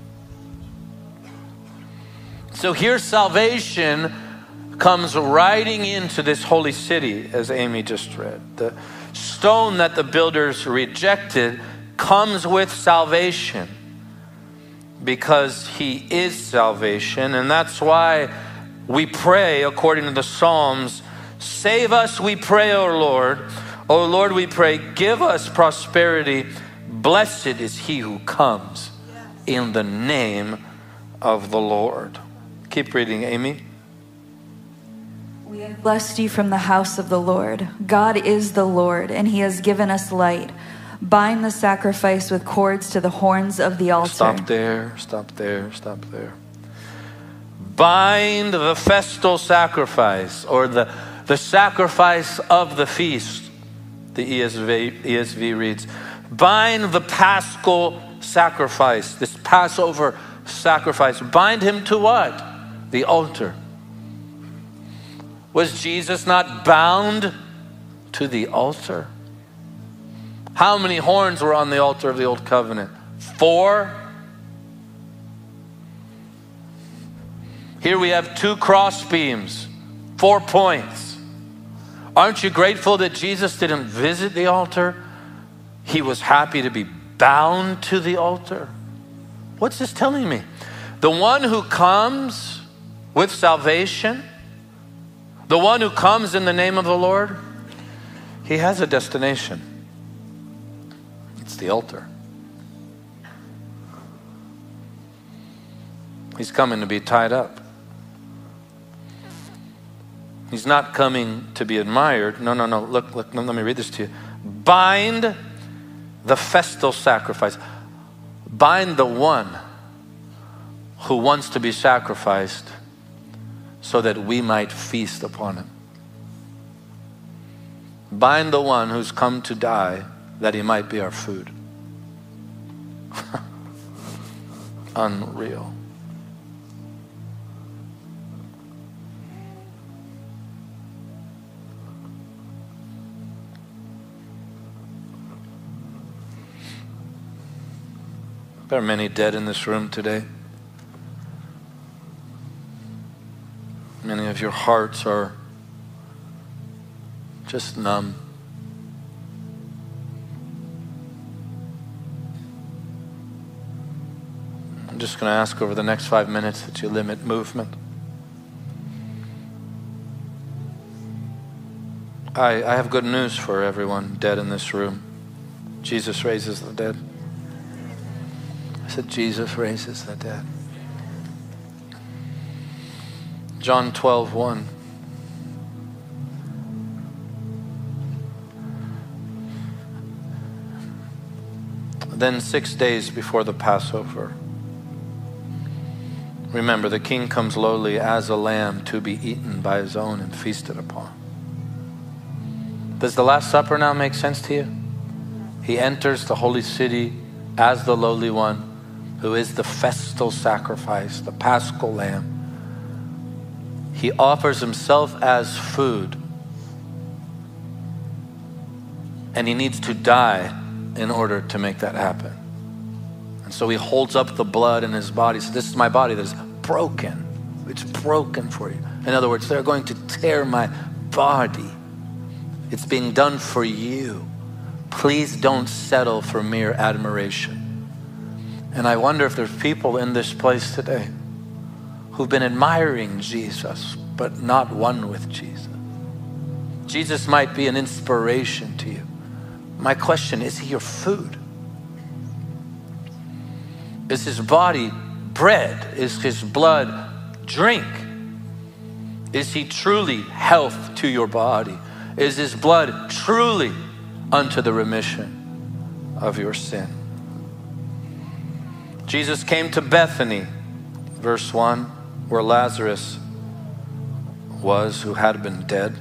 So here salvation comes riding into this holy city, as Amy just read. The stone that the builders rejected comes with salvation because he is salvation. And that's why we pray according to the Psalms, save us, we pray, O Lord. O Lord, we pray, give us prosperity. Blessed is he who comes in the name of the Lord. Keep reading, Amy. We have blessed you from the house of the Lord. God is the Lord, and he has given us light. Bind the sacrifice with cords to the horns of the altar. Stop there, stop there, stop there. Bind the festal sacrifice, or the, the sacrifice of the feast. The E S V, E S V reads, bind the paschal sacrifice, this Passover sacrifice. Bind him to what? The altar. Was Jesus not bound to the altar? How many horns were on the altar of the old covenant? Four. Here we have two cross beams, four points. Aren't you grateful that Jesus didn't visit the altar? He was happy to be bound to the altar. What's this telling me? The one who comes with salvation, the one who comes in the name of the Lord, he has a destination. It's the altar. He's coming to be tied up. He's not coming to be admired. No, no, no. Look, look, let me read this to you. Bind the festal sacrifice. Bind the one who wants to be sacrificed so that we might feast upon him. Bind the one who's come to die that he might be our food. Unreal. There are many dead in this room today. Many of your hearts are just numb. I'm just going to ask over the next five minutes that you limit movement. I, I have good news for everyone dead in this room. Jesus raises the dead. I said, Jesus raises the dead. John twelve one. Then six days before the Passover, remember, the king comes lowly as a lamb to be eaten by his own and feasted upon. Does the Last Supper now make sense to you? He enters the holy city as the lowly one who is the festal sacrifice, the paschal lamb. He offers himself as food. And he needs to die in order to make that happen. And so he holds up the blood in his body. So this is my body that is broken. It's broken for you. In other words, they're going to tear my body. It's being done for you. Please don't settle for mere admiration. And I wonder if there's people in this place today who've been admiring Jesus, but not one with Jesus. Jesus might be an inspiration to you. My question, is he your food? Is his body bread? Is his blood drink? Is he truly health to your body? Is his blood truly unto the remission of your sin? Jesus came to Bethany, verse one, where Lazarus was, who had been dead.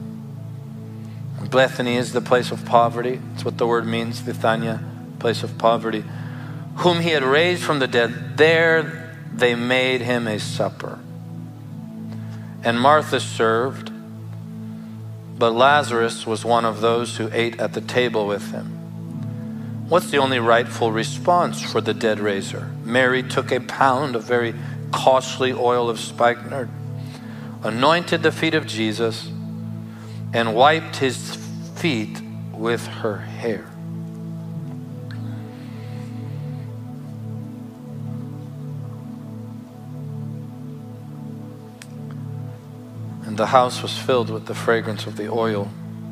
Bethany is the place of poverty. That's what the word means, Bethania, place of poverty. Whom he had raised from the dead, there they made him a supper. And Martha served, but Lazarus was one of those who ate at the table with him. What's the only rightful response for the dead raiser? Mary took a pound of very costly oil of spikenard, anointed the feet of Jesus, and wiped his feet with her hair. And the house was filled with the fragrance of the oil.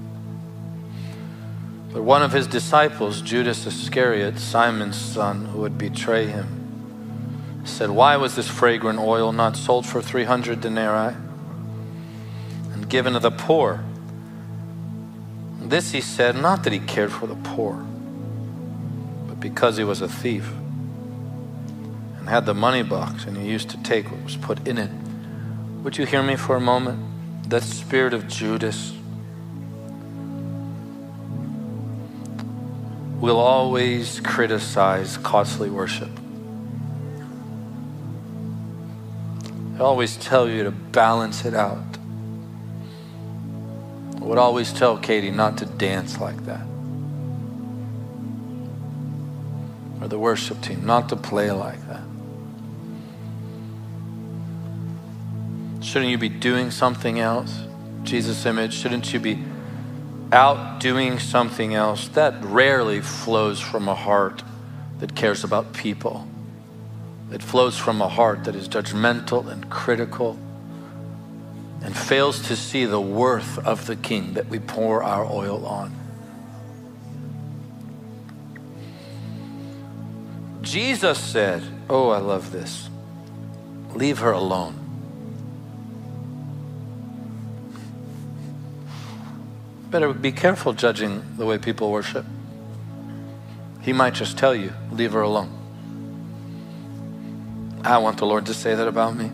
But one of his disciples, Judas Iscariot, Simon's son, who would betray him, said, "Why was this fragrant oil not sold for three hundred denarii and given to the poor?" This he said, not that he cared for the poor, but because he was a thief and had the money box, and he used to take what was put in it. Would you hear me for a moment? That spirit of Judas will always criticize costly worship. He'll always tell you to balance it out. I would always tell Katie not to dance like that. Or the worship team not to play like that. Shouldn't you be doing something else? Jesus' image, shouldn't you be out doing something else? That rarely flows from a heart that cares about people. It flows from a heart that is judgmental and critical and fails to see the worth of the King that we pour our oil on. Jesus said, oh, I love this, leave her alone. Better be careful judging the way people worship. He might just tell you, leave her alone. I want the Lord to say that about me.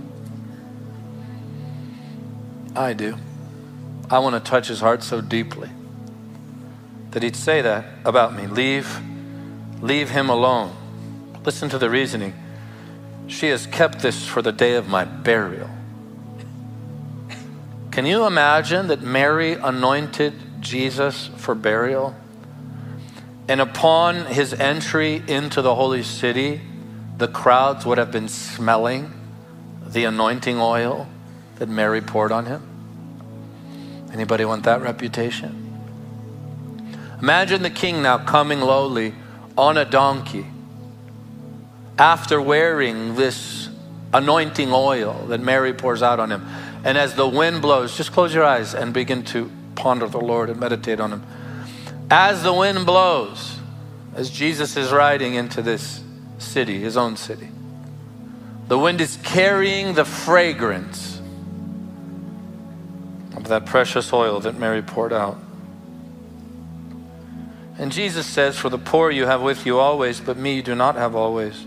I do. I want to touch his heart so deeply that he'd say that about me. Leave, leave him alone. Listen to the reasoning. She has kept this for the day of my burial. Can you imagine that Mary anointed Jesus for burial? And upon his entry into the holy city, the crowds would have been smelling the anointing oil that Mary poured on him. Anybody want that reputation? Imagine the king now coming lowly on a donkey after wearing this anointing oil that Mary pours out on him. And as the wind blows, just close your eyes and begin to ponder the Lord and meditate on him. As the wind blows, as Jesus is riding into this city, his own city, the wind is carrying the fragrance of that precious oil that Mary poured out. And Jesus says, for the poor you have with you always, but me you do not have always.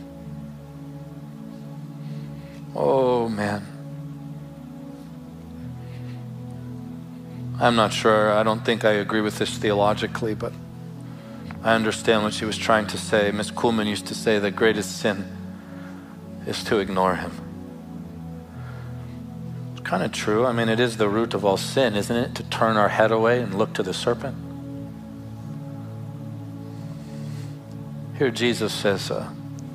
Oh man. I'm not sure, I don't think I agree with this theologically, but I understand what she was trying to say. Miss Kuhlman used to say the greatest sin is to ignore him. It's kind of true. I mean, it is the root of all sin, isn't it? To turn our head away and look to the serpent. Here Jesus says, uh,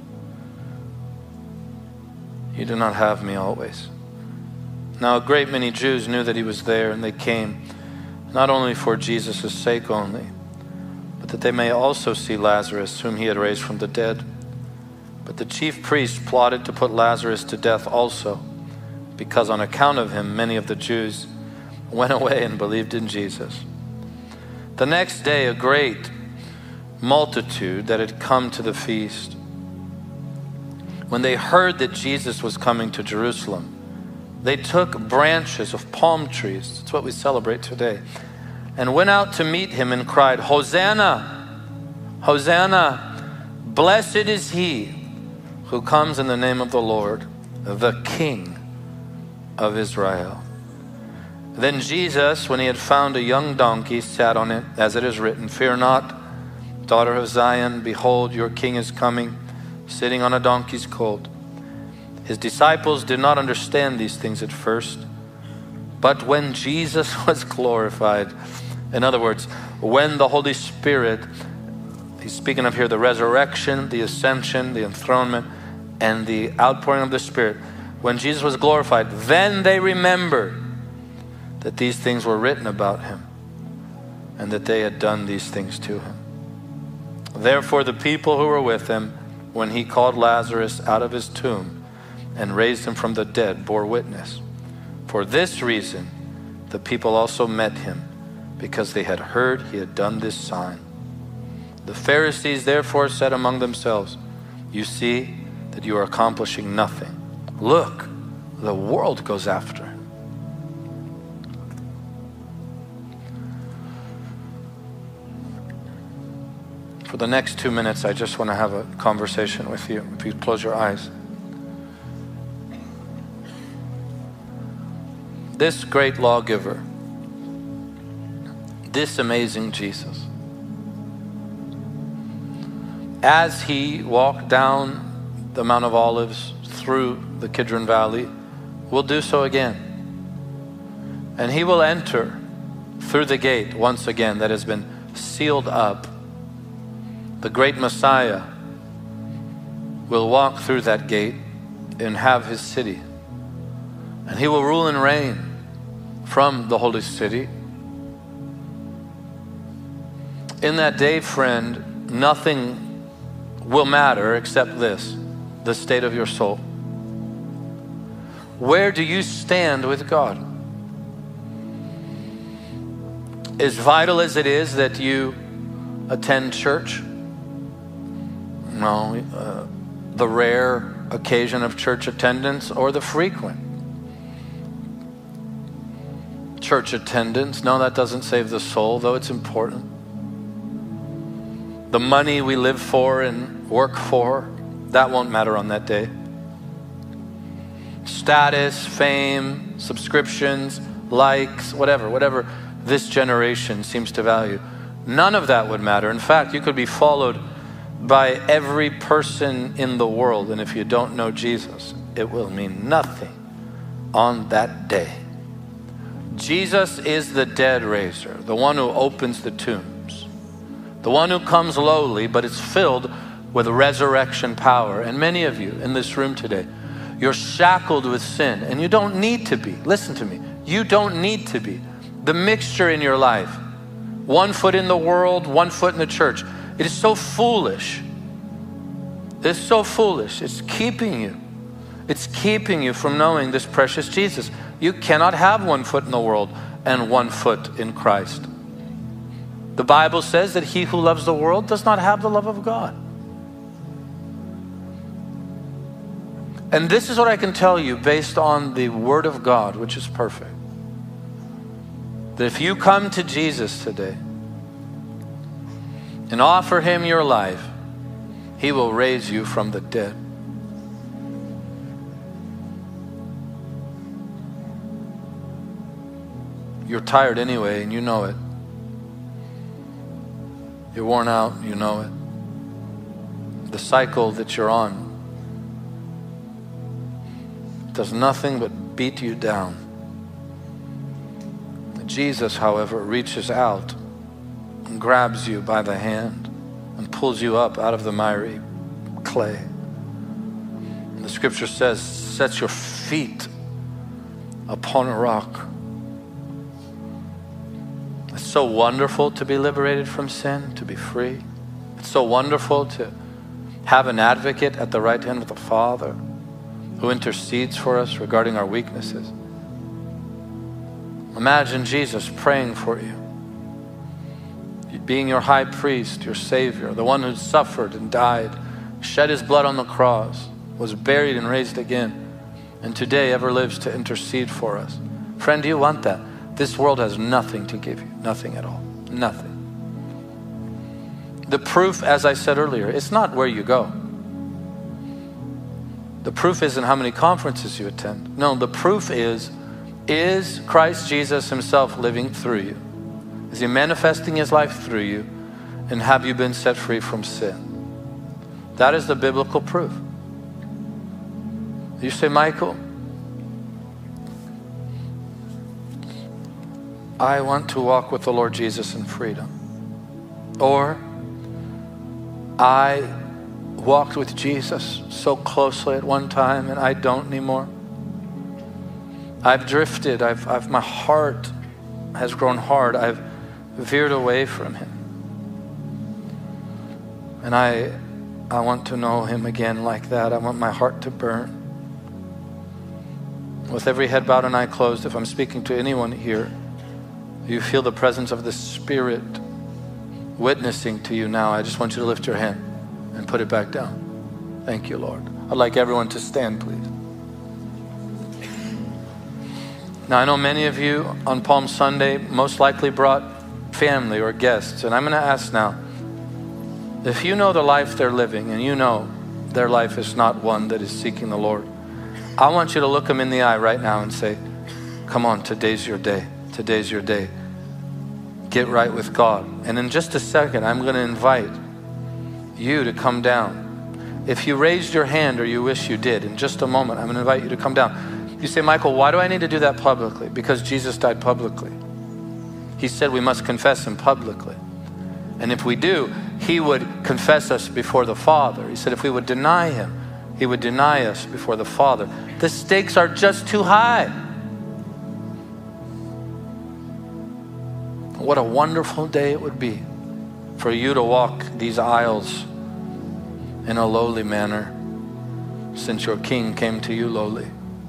you do not have me always. Now a great many Jews knew that he was there, and they came, not only for Jesus' sake only, but that they may also see Lazarus, whom he had raised from the dead. But the chief priests plotted to put Lazarus to death also, because on account of him many of the Jews went away and believed in Jesus. The next day a great multitude that had come to the feast, when they heard that Jesus was coming to Jerusalem, they took branches of palm trees, that's what we celebrate today, and went out to meet him and cried, Hosanna, Hosanna, blessed is he who comes in the name of the Lord, the King of Israel. Then Jesus, when he had found a young donkey, sat on it, as it is written, fear not, daughter of Zion, behold, your king is coming, sitting on a donkey's colt. His disciples did not understand these things at first, but when Jesus was glorified, in other words, when the Holy Spirit, he's speaking of here the resurrection, the ascension, the enthronement, and the outpouring of the Spirit, when Jesus was glorified, then they remembered that these things were written about him and that they had done these things to him. Therefore the people who were with him, when he called Lazarus out of his tomb and raised him from the dead, bore witness. For this reason the people also met him, because they had heard he had done this sign. The Pharisees therefore said among themselves, you see that you are accomplishing nothing. Look, the world goes after him. For the next two minutes, I just want to have a conversation with you. If you close your eyes. This great lawgiver, this amazing Jesus, as he walked down the Mount of Olives through the Kidron Valley, will do so again. And he will enter through the gate once again that has been sealed up. The great Messiah will walk through that gate and have his city. And he will rule and reign from the holy city. In that day, friend, nothing will matter except this, the state of your soul. Where do you stand with God? As vital as it is that you attend church, no, uh, the rare occasion of church attendance or the frequent church attendance, no, that doesn't save the soul, though it's important. The money we live for and work for, that won't matter on that day. Status, fame, subscriptions, likes, whatever, whatever this generation seems to value, none of that would matter. In fact, you could be followed by every person in the world, and if you don't know Jesus, it will mean nothing on that day. Jesus is the dead raiser, the one who opens the tombs, the one who comes lowly, but is filled with resurrection power. And many of you in this room today, you're shackled with sin, and you don't need to be. Listen to me. You don't need to be. The mixture in your life. One foot in the world, one foot in the church. It is so foolish. It's so foolish. It's keeping you. It's keeping you from knowing this precious Jesus. You cannot have one foot in the world and one foot in Christ. The Bible says that he who loves the world does not have the love of God. And this is what I can tell you based on the Word of God, which is perfect. That if you come to Jesus today and offer him your life, he will raise you from the dead. You're tired anyway, and you know it. You're worn out, you know it. The cycle that you're on does nothing but beat you down. Jesus, however, reaches out and grabs you by the hand and pulls you up out of the miry clay. And the scripture says, set your feet upon a rock. It's so wonderful to be liberated from sin, to be free. It's so wonderful to have an advocate at the right hand of the Father who intercedes for us regarding our weaknesses. Imagine Jesus praying for you, being your high priest, your Savior, the one who suffered and died, shed his blood on the cross, was buried and raised again, and today ever lives to intercede for us. Friend, do you want that? This world has nothing to give you, nothing at all, nothing. The proof, as I said earlier, it's not where you go. The proof isn't how many conferences you attend. No, the proof is, is Christ Jesus himself living through you? Is he manifesting his life through you? And have you been set free from sin? That is the biblical proof. You say, Michael, I want to walk with the Lord Jesus in freedom. Or, I walked with Jesus so closely at one time and I don't anymore. I've drifted. I've, I've, my heart has grown hard. I've veered away from him. And I, I want to know him again like that. I want my heart to burn. With every head bowed and eye closed, if I'm speaking to anyone here, you feel the presence of the Spirit witnessing to you now, I just want you to lift your hand and put it back down. Thank you, Lord. I'd like everyone to stand, please. Now, I know many of you on Palm Sunday most likely brought family or guests, and I'm going to ask now, if you know the life they're living and you know their life is not one that is seeking the Lord, I want you to look them in the eye right now and say, come on, today's your day. Today's your day. Get right with God. And in just a second, I'm going to invite you to come down. If you raised your hand or you wish you did, in just a moment, I'm going to invite you to come down. You say, Michael, why do I need to do that publicly? Because Jesus died publicly. He said we must confess him publicly. And if we do, he would confess us before the Father. He said if we would deny him, he would deny us before the Father. The stakes are just too high. What a wonderful day it would be for you to walk these aisles in a lowly manner, since your King came to you lowly.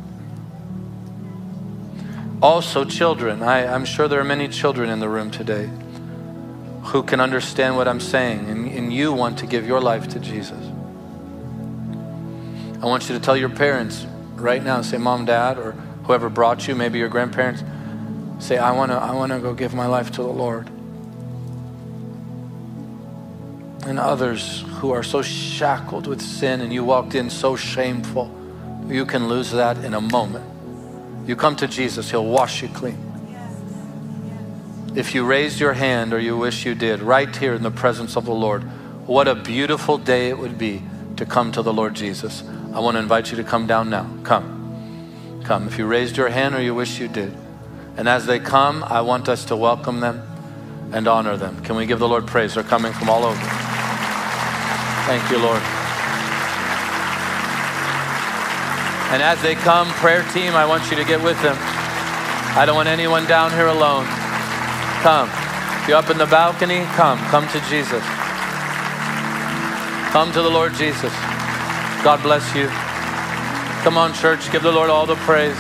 Also, children, I, I'm sure there are many children in the room today who can understand what I'm saying, and, and you want to give your life to Jesus. I want you to tell your parents right now, say, Mom, Dad, or whoever brought you, maybe your grandparents, say, I want to I want to go give my life to the Lord. And others who are so shackled with sin and you walked in so shameful, you can lose that in a moment. You come to Jesus, he'll wash you clean. If you raised your hand or you wish you did, right here in the presence of the Lord, what a beautiful day it would be to come to the Lord Jesus. I want to invite you to come down now. Come. Come. If you raised your hand or you wish you did. And as they come, I want us to welcome them and honor them. Can we give the Lord praise? They're coming from all over. Thank you, Lord. And as they come, prayer team, I want you to get with them. I don't want anyone down here alone. Come. If you're up in the balcony, come. Come to Jesus. Come to the Lord Jesus. God bless you. Come on, church. Give the Lord all the praise.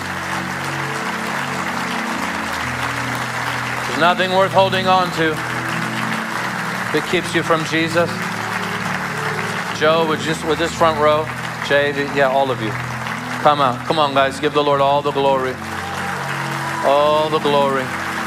There's nothing worth holding on to that keeps you from Jesus. Joe, with just with this front row. Jay, yeah, all of you. Come out. Come on, guys. Give the Lord all the glory. All the glory.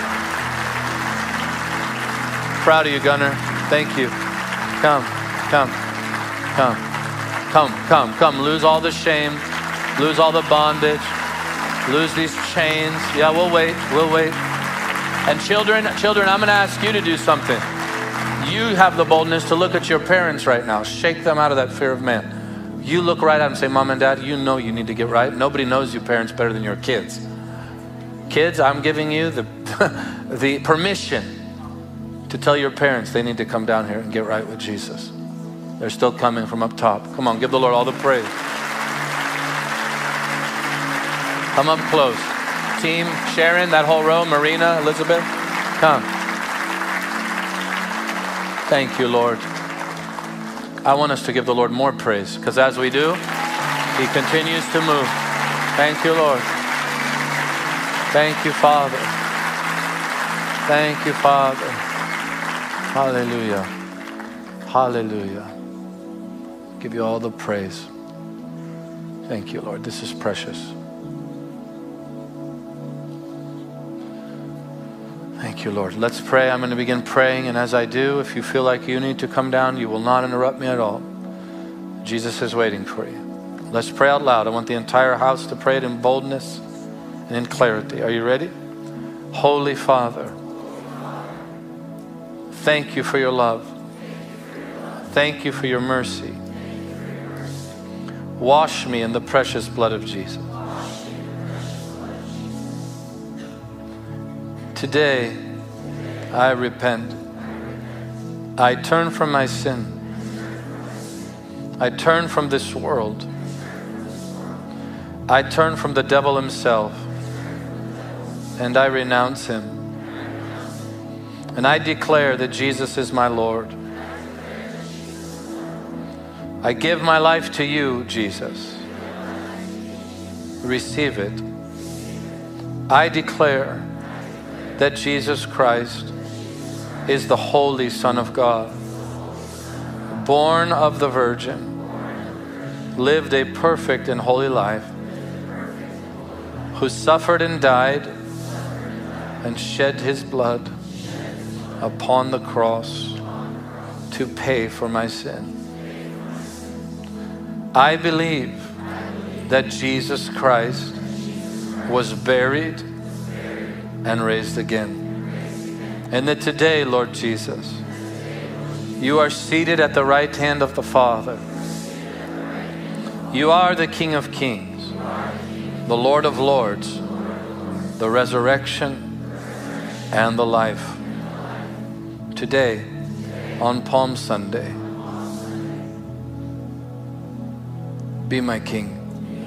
Proud of you, Gunner. Thank you. Come, come, come, come, come, come. Lose all the shame. Lose all the bondage. Lose these chains. Yeah, we'll wait. We'll wait. And children, children, I'm going to ask you to do something. You have the boldness to look at your parents right now. Shake them out of that fear of man. You look right at them and say, Mom and Dad, you know you need to get right. Nobody knows you parents better than your kids. Kids, I'm giving you the, the permission to tell your parents they need to come down here and get right with Jesus. They're still coming from up top. Come on, give the Lord all the praise. Come up close. Team, Sharon, that whole row, Marina, Elizabeth, come. Thank you, Lord. I want us to give the Lord more praise, because as we do, He continues to move. Thank you, Lord. Thank you, Father. Thank you, Father. Hallelujah. Hallelujah. Give you all the praise. Thank you, Lord. This is precious. Thank you, Lord. Let's pray. I'm going to begin praying, and as I do, if you feel like you need to come down, you will not interrupt me at all. Jesus is waiting for you. Let's pray out loud. I want the entire house to pray it in boldness and in clarity. Are you ready? Holy Father, thank you for your love. Thank you for your mercy. Wash me in the precious blood of Jesus. Today, I repent. I turn from my sin. I turn from this world. I turn from the devil himself, and I renounce him. And I declare that Jesus is my Lord. I give my life to you, Jesus. Receive it. I declare that Jesus Christ is the Holy Son of God, born of the Virgin, lived a perfect and holy life, who suffered and died and shed his blood upon the cross to pay for my sin. I believe that Jesus Christ was buried and raised again. And that today, Lord Jesus, you are seated at the right hand of the Father. You are the King of Kings, the Lord of Lords, the resurrection and the life. Today, on Palm Sunday, be my King.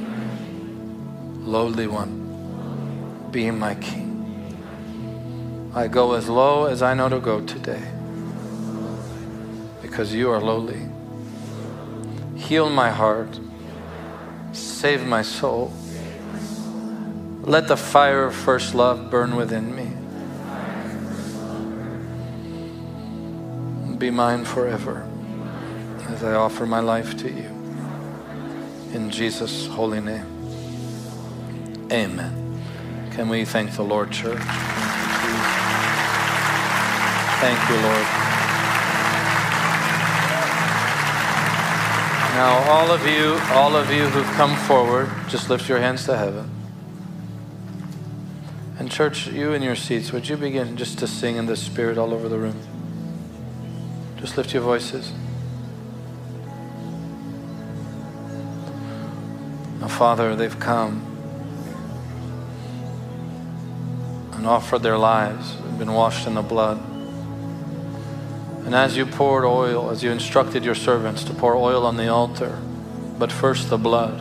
Lowly one, be my King. I go as low as I know to go today, because you are lowly. Heal my heart. Save my soul. Let the fire of first love burn within me. Be mine forever as I offer my life to you. In Jesus' holy name. Amen. Can we thank the Lord, church? Thank you, Lord. Now, all of you, all of you who've come forward, just lift your hands to heaven. And church, you in your seats, would you begin just to sing in the Spirit all over the room? Just lift your voices. Now, Father, they've come and offered their lives, been washed in the blood. And as you poured oil, as you instructed your servants to pour oil on the altar, but first the blood,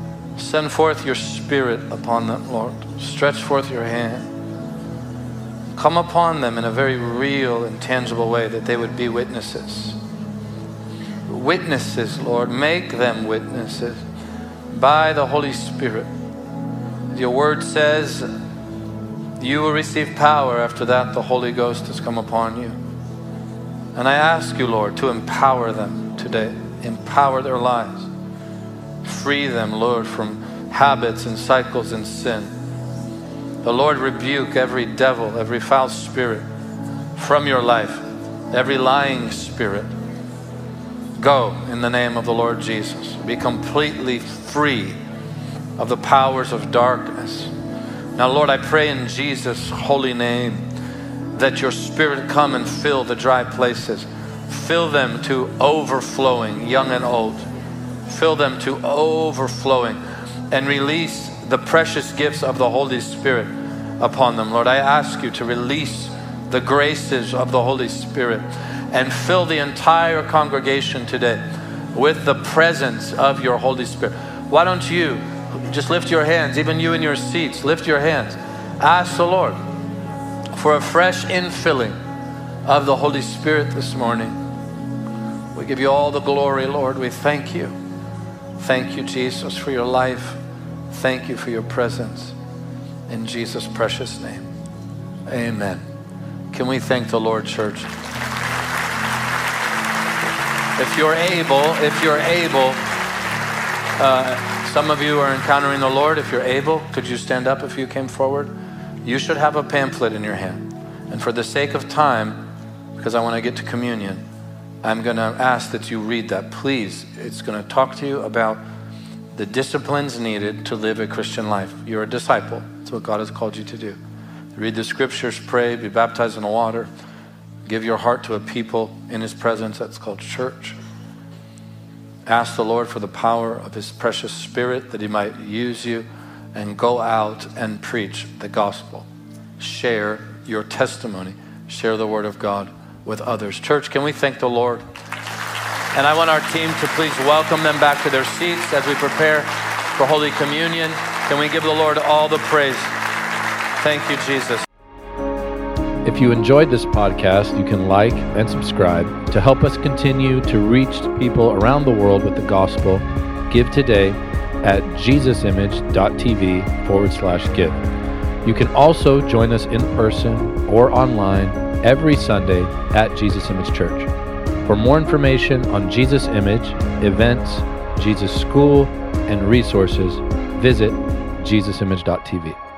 send forth your Spirit upon them, Lord. Stretch forth your hand. Come upon them in a very real and tangible way, that they would be witnesses. Witnesses, Lord. Make them witnesses by the Holy Spirit. Your word says you will receive power. After that, the Holy Ghost has come upon you. And I ask you, Lord, to empower them today. Empower their lives. Free them, Lord, from habits and cycles and sin. The Lord rebuke every devil, every foul spirit from your life, every lying spirit. Go in the name of the Lord Jesus. Be completely free of the powers of darkness. Now, Lord, I pray in Jesus' holy name that your Spirit come and fill the dry places. Fill them to overflowing, young and old. Fill them to overflowing and release the precious gifts of the Holy Spirit upon them. Lord, I ask you to release the graces of the Holy Spirit and fill the entire congregation today with the presence of your Holy Spirit. Why don't you just lift your hands, even you in your seats, lift your hands. Ask the Lord for a fresh infilling of the Holy Spirit this morning. We give you all the glory, Lord. We thank you. Thank you, Jesus, for your life. Thank you for your presence. In Jesus' precious name, amen. Can we thank the Lord, church? If you're able, if you're able, uh, some of you are encountering the Lord. If you're able, could you stand up if you came forward? You should have a pamphlet in your hand. And for the sake of time, because I want to get to communion, I'm going to ask that you read that. Please, it's going to talk to you about the disciplines needed to live a Christian life. You're a disciple. That's what God has called you to do. Read the scriptures, pray, be baptized in the water, give your heart to a people in his presence. That's called church. Ask the Lord for the power of his precious Spirit that he might use you, and go out and preach the gospel. Share your testimony. Share the word of God with others. Church, can we thank the Lord? And I want our team to please welcome them back to their seats as we prepare for Holy Communion. Can we give the Lord all the praise? Thank you, Jesus. If you enjoyed this podcast, you can like and subscribe to help us continue to reach people around the world with the gospel. Give today at jesusimage.tv forward slash give. You can also join us in person or online every Sunday at Jesus Image Church. For more information on Jesus Image, events, Jesus School, and resources, visit jesus image dot t v.